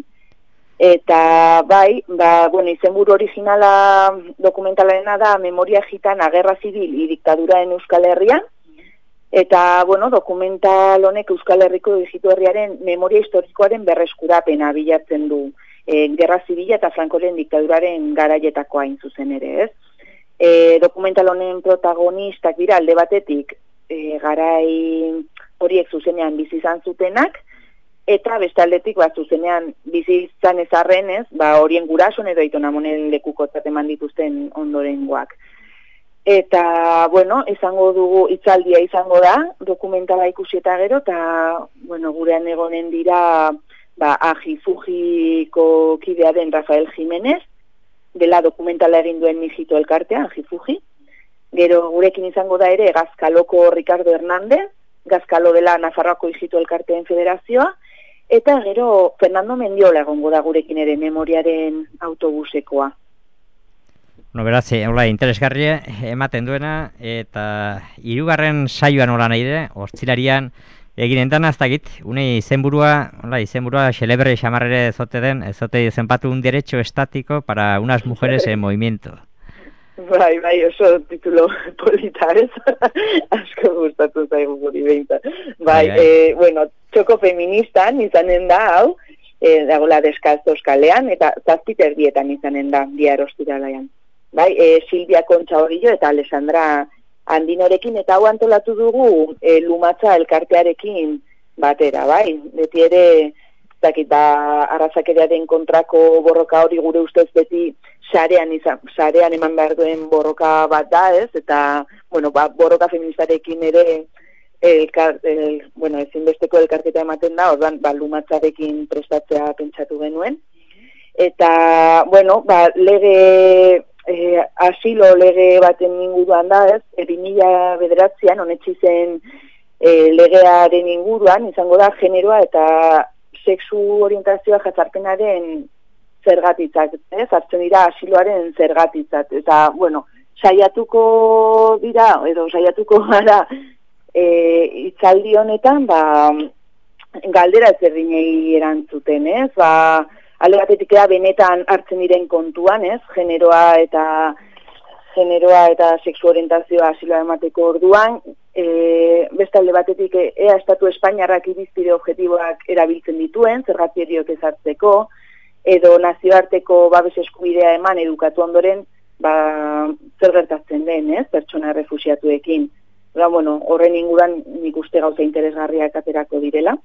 Eta izenburu originala dokumentalena da Memoria Gitana, Guerra Zibil y Diktadura en Euskal Herrian. Eta, dokumental honek Euskal Herriko Egipto herriaren memoria historikoaren berreskurapena bilatzen du. Gerra Zibila eta Frankoren diktaduraren garaietakoa hain zuzen ere, Dokumental honen protagonistak dira alde batetik garai horiek zuzenean bizi izan zutenak, eta bestaldetik zuzenean bizi izan ezarren, horien gurason edo Aiton Amonen lekukotzat eman dituzten ondorengoak. Eta, izango dugu, hitzaldia izango da, dokumentala ikusi eta gero, eta, gurean egonen dira, Ajifujiko kidea den Rafael Jimenez, dela dokumentala egin duen Mijito elkartea, Ajifuji. Gero gurekin izango da ere Gazkaloko Ricardo Hernández, Gazkalo dela Nafarroako Mijito elkarteen federazioa, eta gero Fernando Mendiola egongo da gurekin ere memoriaren autobusekoa. Beraz, interesgarria ematen duena, eta 3. saioan hola nahi de, hortzilarian eginen dana, ez dakit, izenburua xelebre xamarrere ezote zenpatu un derecho estático para unas mujeres en movimiento. Bai, oso titulo polita, asko gustatu zaigu guri behintzat. Txoko feministan izanen da, hau, dagoela Deskalzos kalean, eta 7:30 izanen da, bihar ostiralean. Silvia Kontxa Orillo eta Alessandra Andinorekin, eta hau antolatu dugu Lumatza elkartearekin batera, beti ere, arrazakeriaren kontrako borroka hori gure ustez beti sarean eman behar duen borroka bat da, eta, borroka feministarekin ere ezinbesteko elkarketa ematen da, ordan, Lumatzarekin prestatzea pentsatu genuen. Eta, asilo lege baten inguruan da, 2009an honetsi zen legearen inguruan, izango da generoa eta sexu orientazioa jatzarpenaren zergatitzak, hartzen dira asiloaren zergatitzak. Eta, saiatuko gara hitzaldi honetan, galdera ezberdinei erantzuten, alde batetik benetan hartzen diren kontuan, generoa eta sexu orientazioa asiloa emateko orduan, beste alde batetik estatu espainiarrak irizpide objektiboak erabiltzen dituen, zergatik horiek ezartzeko, edo nazioarteko babes eskubidea eman edukatu ondoren, zer gertatzen den, pertsona errefuxiatuekin. Horren inguruan nik uste gauza interesgarriak aterako direla.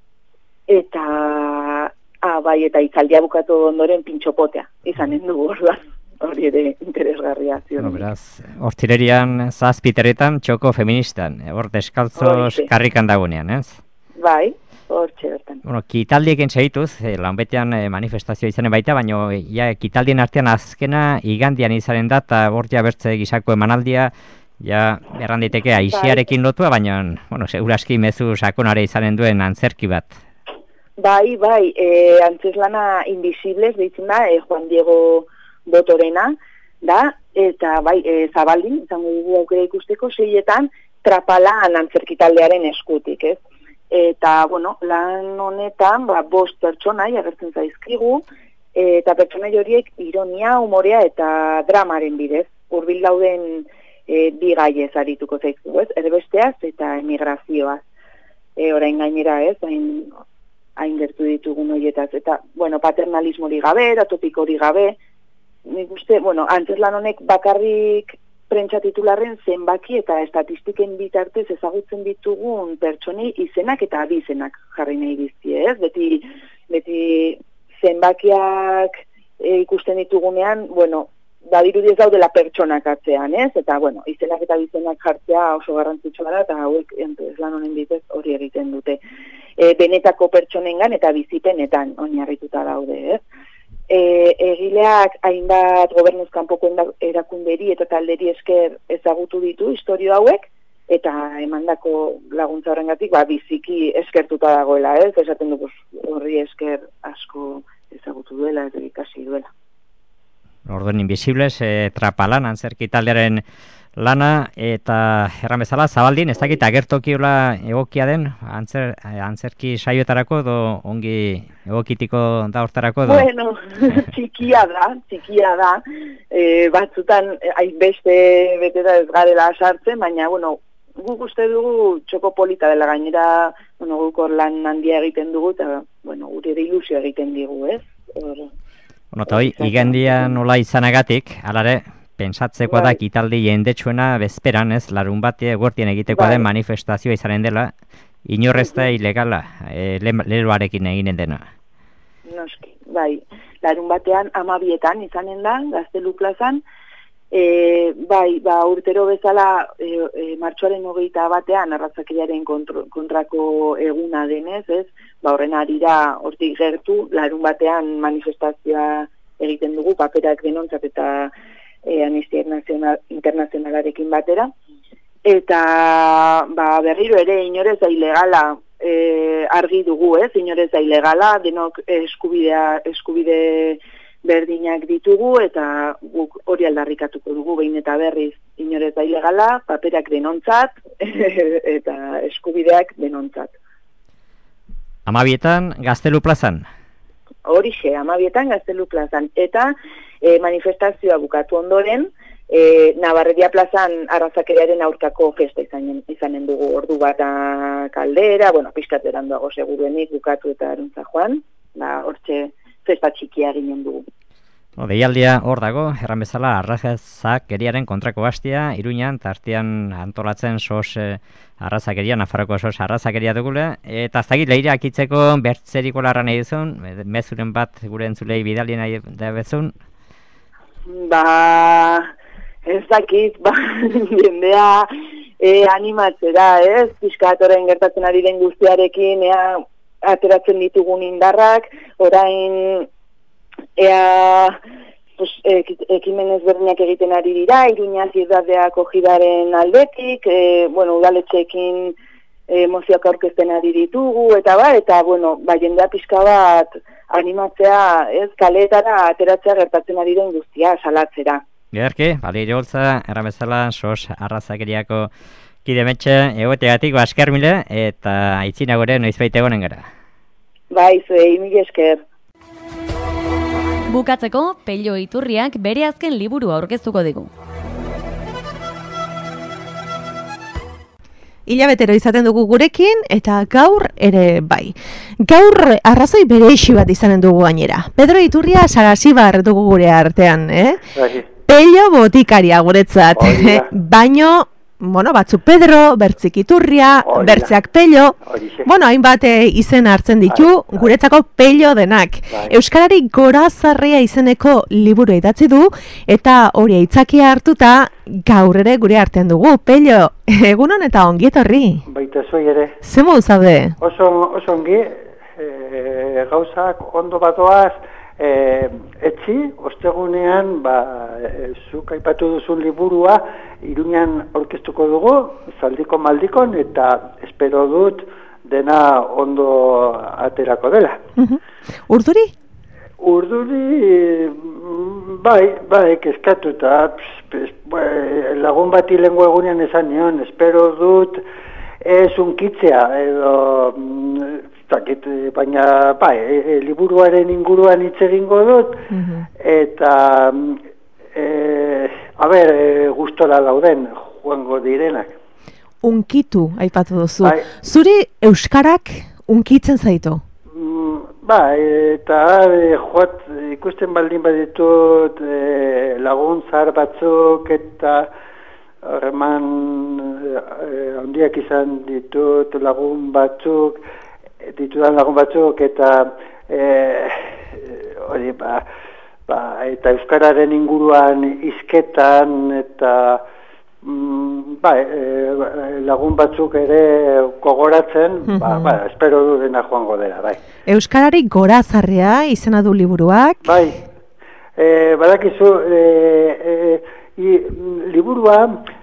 Eta eta hitzaldia bukatu ondoren pintxopotea izanen dugu orduan. Hori ere interesgarria zion. Beraz, hortzilerian 7:00 txoko feministan, hor Deskalzos karrikan dagoenean, ez? Bai, hortxe bertan. Kitaldiekin segituz, lanbetean manifestazioa izanen baita, baina kitaldien artean azkena igandian izanen da, eta bortia bertze gizako emanaldia, erran diteke aixiarekin lotua, baina, seguraski mezu sakonare izanen duen antzerki bat. Bai, antzeslana Invisibles deitzen da, Juan Diego Botorena, da, eta Zabaldin, izango dugu aukera ikusteko, 6etan Trapalan antzerkitaldearen eskutik, ez? Eta, lan honetan, 5 pertsonai agertzen zaizkigu, eta pertsona horiek ironia, humorea eta dramaren bidez, hurbil dauden bi gaiez arituko zaizkigu, ez? Erbesteaz eta emigrazioaz. Orain gainera, ez? Hain gertu ditugun horietaz. Eta, bueno, paternalismori gabe, eratopikori gabe, nik uste, bueno, antzeslan honek bakarrik prentsa titularren zenbaki eta estatistiken bitartez ezagutzen ditugun pertsonei izenak eta abizenak jarri nahi dizkie, ez? Beti zenbakiak ikusten ditugunean, bueno, badirudi ez daudela pertsonak atzean, ez? Eta, bueno, izenak eta abizenak jartzea oso garrantzitsua da, eta hauek lan honen bitez hori egiten dute. Benetako pertsonengan eta bizipenetan oinarrituta daude, ez? Egileak hainbat gobernuz kanpoko erakunderi eta talderi esker ezagutu ditu istorio hauek, eta emandako laguntza horrengatik biziki eskertuta dagoela, ez? Esaten du horri esker asko ezagutu duela, ez ikasi duela. Orduan Invisibles, Trapalan, antzerki taldearen lana, eta erran bezala, Zabaldin, ez dakit agertokiola egokia den, antzerki saioetarako, edo ongi egokitiko da hortarako, edo? Bueno, txikia da, batzutan beste beteta ez garela sartzen, baina, bueno, guk uste dugu txoko polita dela gainera, bueno, guk lan handia egiten dugu, eta, bueno, gure ilusio egiten digu, ez? Bueno, eta hoi, igandia nola izanagatik, alare, pensatzekoa da kitaldi jendetsuena bezperan, ez, larun bat eguertien egitekoa den manifestazioa izanen dela, inorrez da ilegala, leloarekin eginen dena. Noski, bai, larun batean 12etan izanen da, Gaztelu plazan, urtero bezala martxoaren 21ean arrazakeriaren kontrako eguna denez, ez? Horren arira hortik gertu, larun batean manifestazioa egiten dugu, paperak denontzat eta Amnistia Internazionalarekin batera. Eta berriro ere inorez da ilegala argi dugu, ez? Inorez da ilegala, denok eskubide berdinak ditugu, eta guk hori aldarrikatuko dugu behin eta berriz inorez da ilegala, paperak denontzat eta eskubideak denontzat. 12etan Gaztelu plazan? Horixe, 12etan Gaztelu plazan. Eta manifestazioa bukatu ondoren, Navarreria plazan arrazakeriaren aurkako festa izanen dugu, ordu bat kaldera, bueno, pixkat beranduago seguruenik bukatu eta aruntza joan, hortxe festa txikia ginen dugu. Deialdia hor dago, erran bezala, arrazakeriaren kontrako bastia, Iruñan, tartean antolatzen sos arrazakeria, Nafarroko sos arrazakeria dugula, eta ez dakit lehirak itzeko bertzeriko larra nahi duzun, mezuren bat gure entzulei bidali nahi da bezun? Ez dakit, jendea animatzera, ez? Piskatoren gertatzen ari den guztiarekin, ateratzen ditugun indarrak, orain ekimen ezberdinak egiten ari dira, Iruña ziudadea akogidaren aldetik, udaletxeekin mozioak aurkezten ari ditugu, eta jendea pixka bat animatzea, ez, kaleetara ateratzea gertatzen ari den guztia, salatzera. Gerki, bali joltza, erran bezala, sos arrazakeriako kidemetxe egotegatik asker mile, eta aitzinago ere noizbait egonen gara. Bai, zuei, mila esker. Bukatzeko, Pello Iturriak bere azken liburu aurkeztuko digu. Hilabetero izaten dugu gurekin, eta gaur ere bai. Gaur arrazoi bereixi bat izanen dugu gainera. Pedro Iturria Sarasibar dugu gure artean, Pello botikaria guretzat, baino, batzu Pedro, bertzik Iturria, bertzeak Pello, hainbat izen hartzen ditu, guretzako Pello denak. Euskarari gorazarria izeneko liburu idatzi du, eta hori aitzakia hartuta, gaur ere gure artean dugu. Pello, egunon eta ongi etorri. Baita zoi ere. Ze modu zaude? Oso ongi, gauzak ondo batoaz, etzi, ostegunean, zuk aipatu duzun liburua, Iruñan aurkeztuko dugu, zaldiko maldikon, eta espero dut dena ondo aterako dela. Urduri? Urduri, bai, kezkatuta, lagun bati lengo egunean esan nion, espero dut ez unkitzea, edo zakit, baina liburuaren inguruan hitz egingo dut, eta gustora dauden joango direnak. Unkitu, aipatu duzu. Zuri euskarak unkitzen zaitu? Eta ikusten baldin baditut lagun zahar batzuk eta harreman handiak izan ditut lagun batzuk eta eta euskararen inguruan hizketan eta lagun batzuk ere gogoratzen, espero du dena joango dela, bai. Euskarari gorazarrea izena du liburuak? Bai, badakizu, liburua,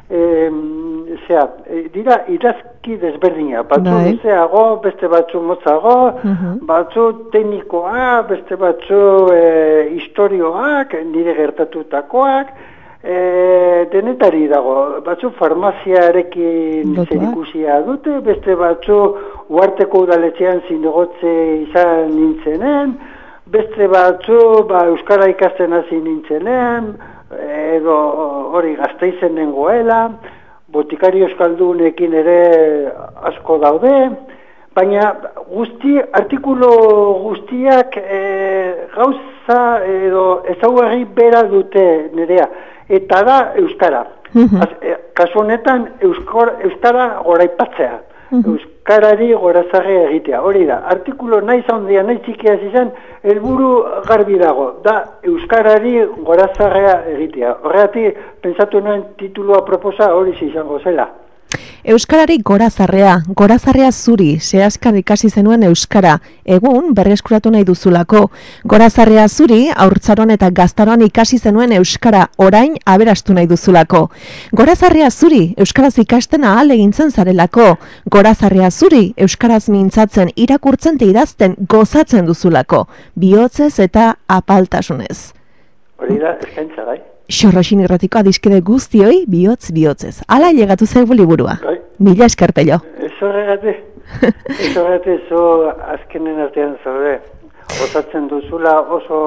dira idazki desberdina, batzu luzeago, beste batzu motzago, batzu teknikoa, beste batzu historioak, nire gertatutakoak, denetari dago, batzu farmaziarekin zerikusia dute, beste batzu uarteko udaletxean zinegotze izan nintzenen, beste batzu euskara ikasten hasi nintzenen, edo hori Gasteizen nengoela, botikario euskaldunekin ere asko daude, baina artikulu guztiak gauza edo ezaugarri bera dute nerea, eta da euskara. Kasu honetan euskara goraipatzea, euskarari gorazarre egitea. Hori da, artikulu nahi zaundia, nahi txikiaz izan, helburu garbi dago, da euskarari gorazarrea egitea. Horregatik, pentsatu nuen titulua proposa hori izango zela. Euskarari gorazarrea zuri, zehazkar ikasi zenuen euskara, egun berreskuratu nahi duzulako. Gorazarrea zuri, haurtzaroan eta gaztaroan ikasi zenuen euskara, orain aberastu nahi duzulako. Gorazarrea zuri, euskaraz ikasten ahal egintzen zarelako. Gorazarrea zuri, euskaraz mintzatzen, irakurtzen eta idazten gozatzen duzulako. Bihotzez eta apaltasunez. Hori da, eskaintza gai. Xorroxin irratiko adiskide guztioi bihotzez. Hala llegatu zaigu liburua. Mila esker, Pello. Ez horregate zo azkenen artean zaude. Gozatzen duzula oso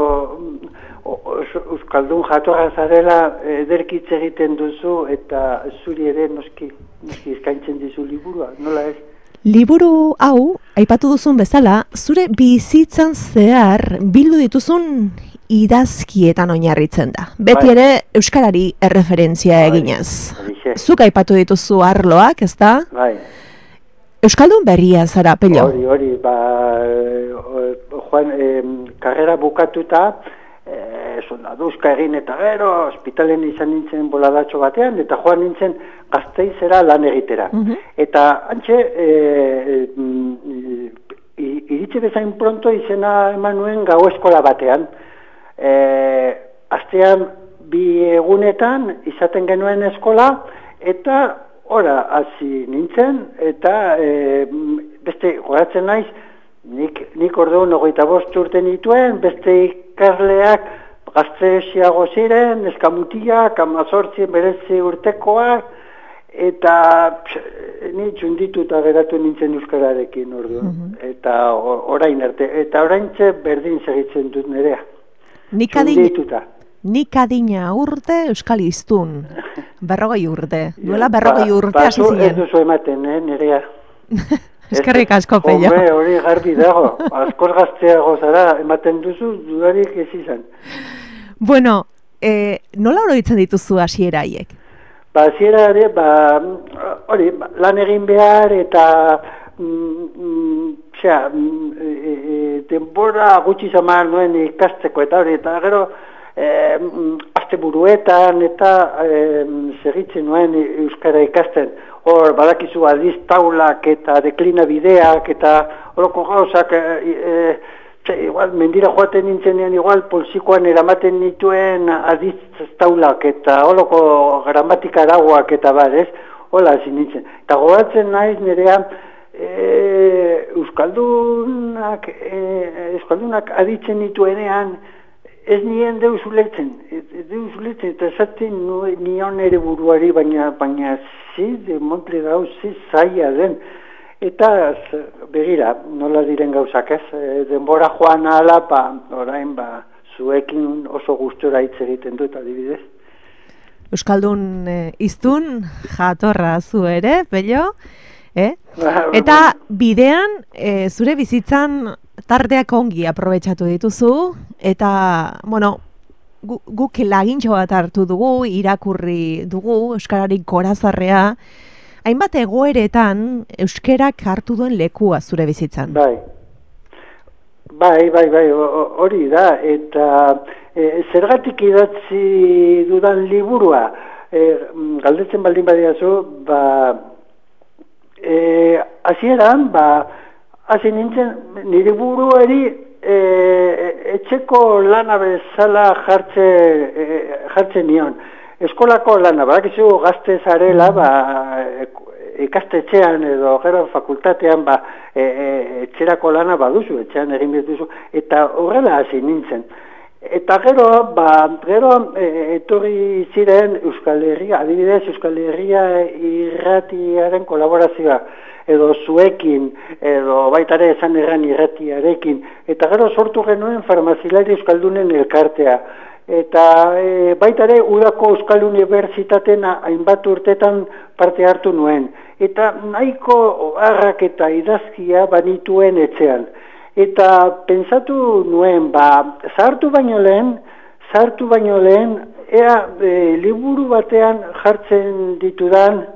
euskaldun jatorra zarela ederkitz egiten duzu eta zuri ere noski eskaintzen dizu liburua. Nola ez? Liburu hau, aipatu duzun bezala, zure bizitzan zehar bildu dituzun idazkietan oinarritzen da. Beti ere euskarari erreferentzia eginez. Zuk aipatu dituzu arloak, ezta? Bai. Euskaldun berria zara, Pello. Hori, karrera bukatuta, soldaduzka egin eta gero, ospitalen izan nintzen boladatxo batean, eta joan nintzen Gasteizera lan egitera. Eta antxe, iritsi bezain pronto izena eman nuen gau eskola batean. Astean 2 egunetan izaten genuen eskola eta hasi nintzen eta beste goratzen naiz nik orduan 25 urte nituen, beste ikasleak gazteziago ziren, eskamutiak, 18 berezi urtekoak eta ni txundituta geratu nintzen euskararekin orduan eta oraintxe berdin segitzen dut nerea. Nik adina urte euskal hiztun. 40 urte. Duela 40 urte hasi zinen. Ez duzu ematen, nerea. Eskerrik asko, Pello. Hori garbi dago. Askoz gazteago zara, ematen duzu, dudarik ez izan. Bueno, nola oroitzen dituzu hasiera haiek? Hasiera ere, hori, lan egin behar eta denbora gutxi zamar nuen ikasteko eta hori, eta gero asteburuetan eta segitzen nuen euskara ikasten. Hor, badakizu adiz taulak eta deklina bideak eta horoko gauzak, igual, mendira joaten nintzenean, igual, poltsikoan eramaten nituen adiz taulak eta horoko gramatika arauak eta ez? Hola, hasi nintzen. Eta gogatzen naiz nerea, Euskaldunak aditzen nituenean ez nien deus ulertzen eta esaten nion ere buruari baina zi de montle gau zi zaila den Eta begira, nola diren gauzak ez, denbora joan ala, orain zuekin oso gustora hitz egiten dut adibidez. Euskaldun iztun jatorra zu ere, Pello? Eta bidean, zure bizitzan tarteak ongi aprobetxatu dituzu, eta, bueno, guk lagintxo bat hartu dugu, irakurri dugu, Euskarari gorazarrea, hainbat egoeretan Euskarak hartu duen lekua zure bizitzan. Bai, hori da, eta zergatik idatzi dudan liburua, galdetzen baldin badiazu, hasieran, hasi nintzen, nire buruari etxeko lana bezala jartzen nion. Eskolako lana, badakizu gazte zarela, ikastetxean edo gero fakultatean etxerako lana baduzu, etxean egin betuzu, eta horrela hasi nintzen. Eta gero etorri ziren Euskal Herria, adibidez Euskal Herria irratiaren kolaborazioa, edo zuekin, edo baitare esan erran irratiarekin, eta gero sortu genuen Farmazilari Euskaldunen elkartea. Eta baitare Udako Euskal Unibertsitateen hainbat urtetan parte hartu nuen. Eta nahiko harrak eta idazkia banituen etxean. Eta pentsatu nuen, zahartu baino lehen, ea liburu batean jartzen ditudan,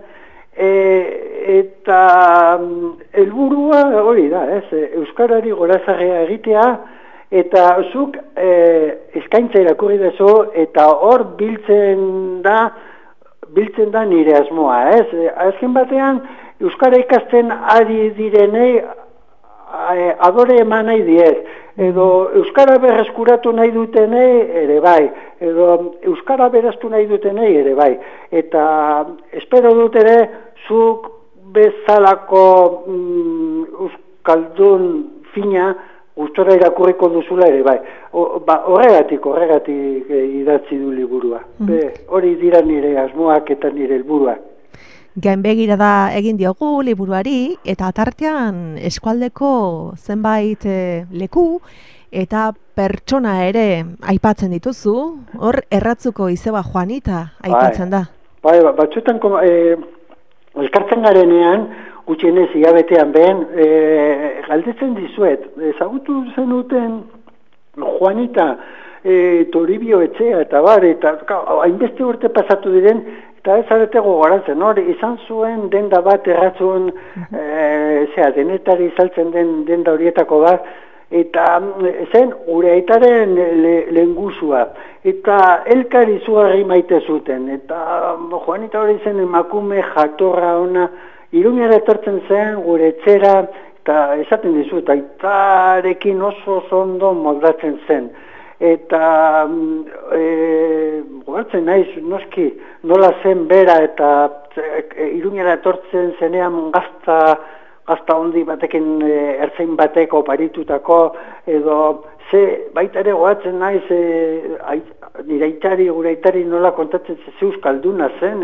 eta helburua hori da, Euskarari gorazarrea egitea, eta zuk eskaintza irakurri dezu, eta hor biltzen da nire asmoa, azken batean, Euskara ikasten ari direnei, adore eman nahi diez, edo Euskara berreskuratu nahi dutenei ere bai, edo Euskara beraztu nahi dutenei ere bai, eta espero dut ere zuk bezalako Euskaldun fina gustora irakurriko duzula ere bai. Horregatik idatzi du liburua. Hori dira nire asmoak eta nire helburuak. Gainbegira da egin diogu liburuari, eta tartean eskualdeko zenbait leku eta pertsona ere aipatzen dituzu, hor erratzuko izeba Juanita aipatzen da. Batzutan elkartzen garenean, gutxienez hilabetean behen, galdetzen dizuet, ezagutu zenuten Juanita Toribio etxea eta hainbeste urte pasatu diren, eta ez arete gogoratzen, izan zuen denda bat erratzun, denetari saltzen den denda horietako bat, eta zen gure aitaren lehengusua, eta elkar izugarri maite zuten, eta Juanita hori zen emakume jatorra ona, Iruñera etortzen zen gure etxera, eta esaten dizut, aitarekin oso ondo moldatzen zen. Eta gobertzen naiz, noski, nola zen bera eta Iruñera etortzen zenean gazta hondi batekin ertzain bateko paritutako, edo baita ere gobertzen naiz nire gure aitari nola kontatzen ze euskalduna zen,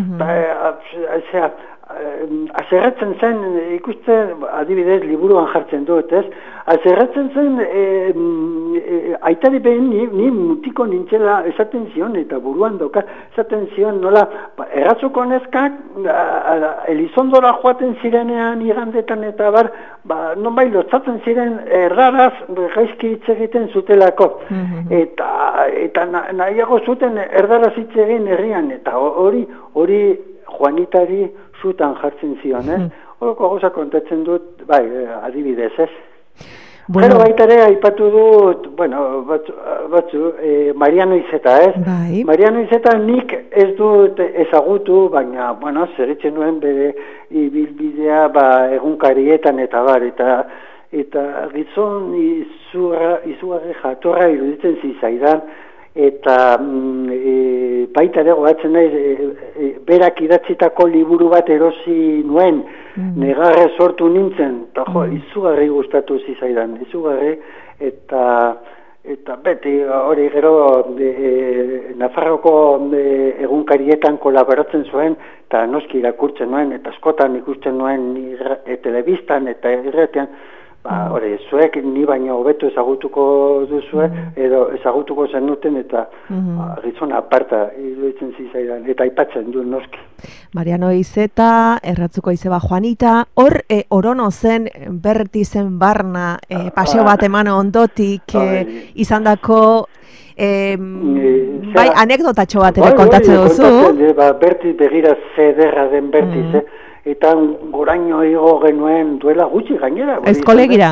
azerratzen zen, ikuste adibidez liburuan jartzen dut, azerratzen zen aitari behin ni mutiko nintzela esaten zion, eta buruan doka esaten zion nola, erratzuko neskak Elizondora joaten zirenean igandetan eta non bai lotzatzen ziren erdaraz gaizki hitz egiten zutelako, eta nahiago zuten erdaraz hitz egin herrian, eta hori Juanitari zutan jartzen zion, horoko gauza kontatzen dut, adibidez, Gero baita ere aipatu dut, batzu, Mariano Izeta, Mariano Izeta nik ez dut ezagutu, baina, zerritzen nuen bere ibilbidea egunkarietan eta eta gizon izugarri jatorra iruditzen zizaidan, eta baita ere gogatzen nahi berak idatzitako liburu bat erosi nuen, negarre sortu nintzen, eta izugarri gustatu zizaidan, izugarri, eta eta beti hori gero Nafarroko egunkarietan kolaboratzen zuen, eta noski irakurtzen nuen, eta askotan ikusten nuen telebistan eta irratian, hori, zuek ni baino hobeto ezagutuko duzue, edo ezagutuko zenuten, eta gizona aparta iruditzen zizaidan, eta aipatzen du noski. Mariano Izeta, Erratzuko Izeba Juanita, hor orono zen berti zen barna paseo bat eman ondotik izandako bai, anekdotatxo bat ere kontatzen duzu. Berti begira zederra den Bertiz, eta goraino igo genuen duela gutxi gainera. Eskolegira.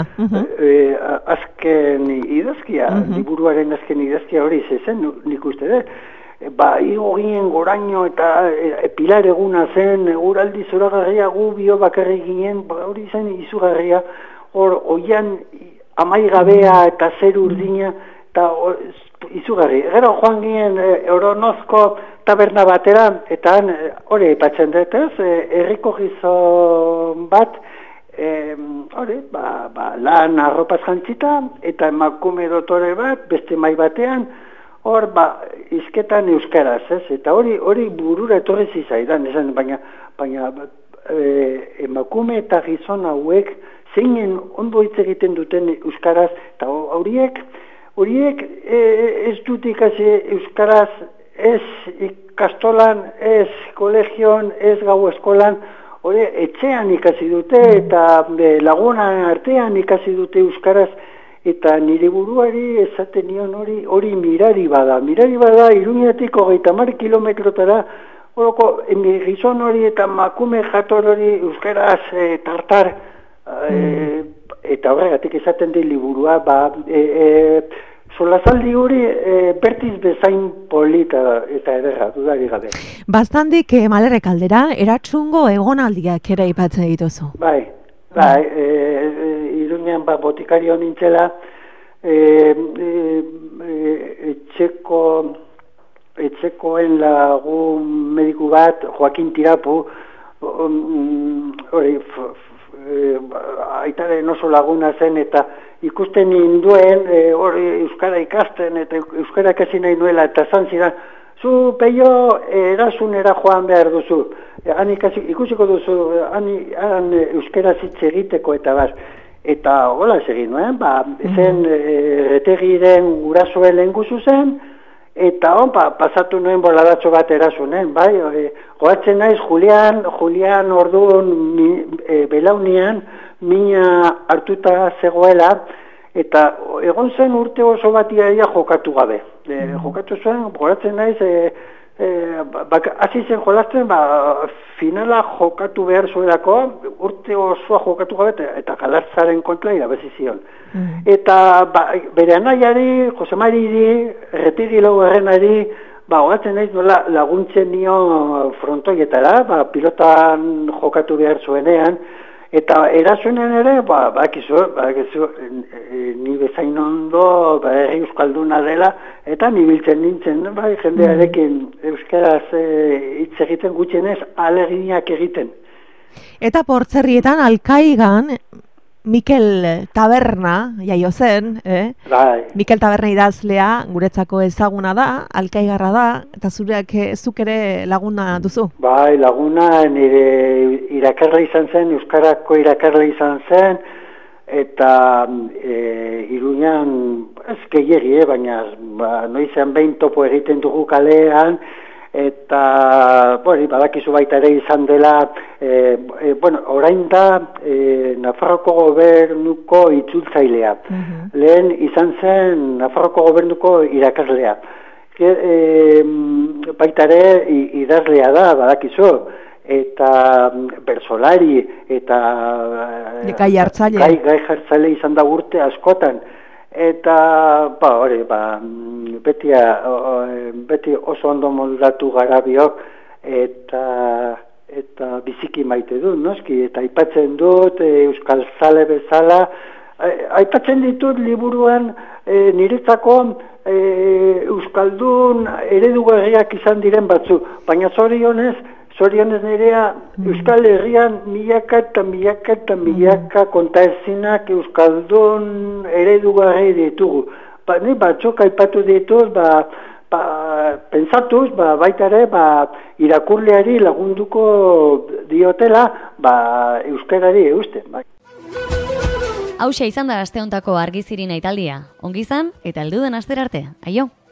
Azken idazkia, liburuaren azken idazkia hori zezen, nik uste dut. Igo ginen goraino eta pilar eguna zen, eguraldi zoragarria gu bio bakarri ginen, hori zen izugarria, hor oian amaigabea eta zer urdina, eta izugarri. Gero joan ginen Oronozko taberna batera, eta hori aipatzen dut ez, herriko gizon bat, lan arropaz jantzita, eta emakume dotore bat, beste mai batean, hor, izketan euskaraz, ez? Eta hori burura etorri zizaidan, esan, baina emakume eta gizon hauek zeinen ondo hitz egiten duten euskaraz, eta horiek ez dut ikasi euskaraz, ez ikastolan, ez kolegion, ez gau eskolan, hori etxean ikasi dute, eta lagunan artean ikasi dute euskaraz, eta nire buruari esaten nion hori mirari bada. Mirari bada, Iruñatik 30 kilometrotara, gizon hori eta makume jator hori euskaraz tartar, eta horregatik esaten di liburua, solazaldi hori Bertiz bezain polita eta ederra, dudari gabe. Bastandik Malerrek aldera, eratsungo egonaldiak ere aipatzen dituzu. Bai, Iruñan botikario nintzela, etxekoen lagun mediku bat, Joaquin Tirapu, aitaren oso laguna zen, eta ikusten ninduen, euskara ikasten, eta euskara ikasi nahi nuela, eta zan zidan, zu peio erasunera joan behar duzu, ikusiko duzu, han euskara zitz egiteko eta bar. Eta hola segin nuen, zen retegiren gurasoen lehenguzu zen, eta pasatu nuen boladatxo bat erasunen, goatzen naiz Julian orduan belaunian mina hartuta zegoela, eta egon zen urte oso bat iaia jokatu gabe. Jokatu zuen, goatzen naiz, hasi zen jolasten, finala jokatu behar zuelako, urte osoa jokatu gabe, eta Galartzaren kontra irabazi zion. Eta bere anaiari, Jose Mariri, Retigi laugarrenari, goatzen naiz nola laguntzen nio frontoietara, pilotan jokatu behar zuenean, eta erasunen ere, bakizu, ni bezain ondo, herri euskalduna dela, eta ni biltzen nintzen, jendearekin euskaraz hitz egiten gutxienez, aleginiak egiten. Eta Portzerrietan, Alkaigan, Mikel Taberna, jaio zen, Mikel Taberna idazlea, guretzako ezaguna da, alkaigarra da, eta zuk ere laguna duzu? Bai, laguna nire irakarle izan zen, euskarako irakarle izan zen, eta Iruñan, ez gehiegi, baina noizean behin topo egiten dugu kalean, eta badakizu baita ere izan dela, orain da Nafarroko gobernuko itzultzailea. Lehen izan zen Nafarroko gobernuko irakaslea. Baita ere idazlea da, badakizu, eta bersolari, eta gai jartzaile izan da urte askotan. Eta, beti oso ondo moldatu gara biok, eta biziki maite du, noski, eta aipatzen dut, euskal zale bezala, aipatzen ditut liburuan niretzako euskaldun eredugarriak izan diren batzu, baina zorionez nirea Euskal Herrian milaka eta milaka kontaezinak euskaldun eredugarri ditugu. ni batzuk aipatu dituz, pentsatuz, baita ere, irakurleari lagunduko diotela, euskarari eusten, bai. Hauxe izan da aste hontako Argizirin aitaldia. Ongi izan eta helduden astera arte. Aio!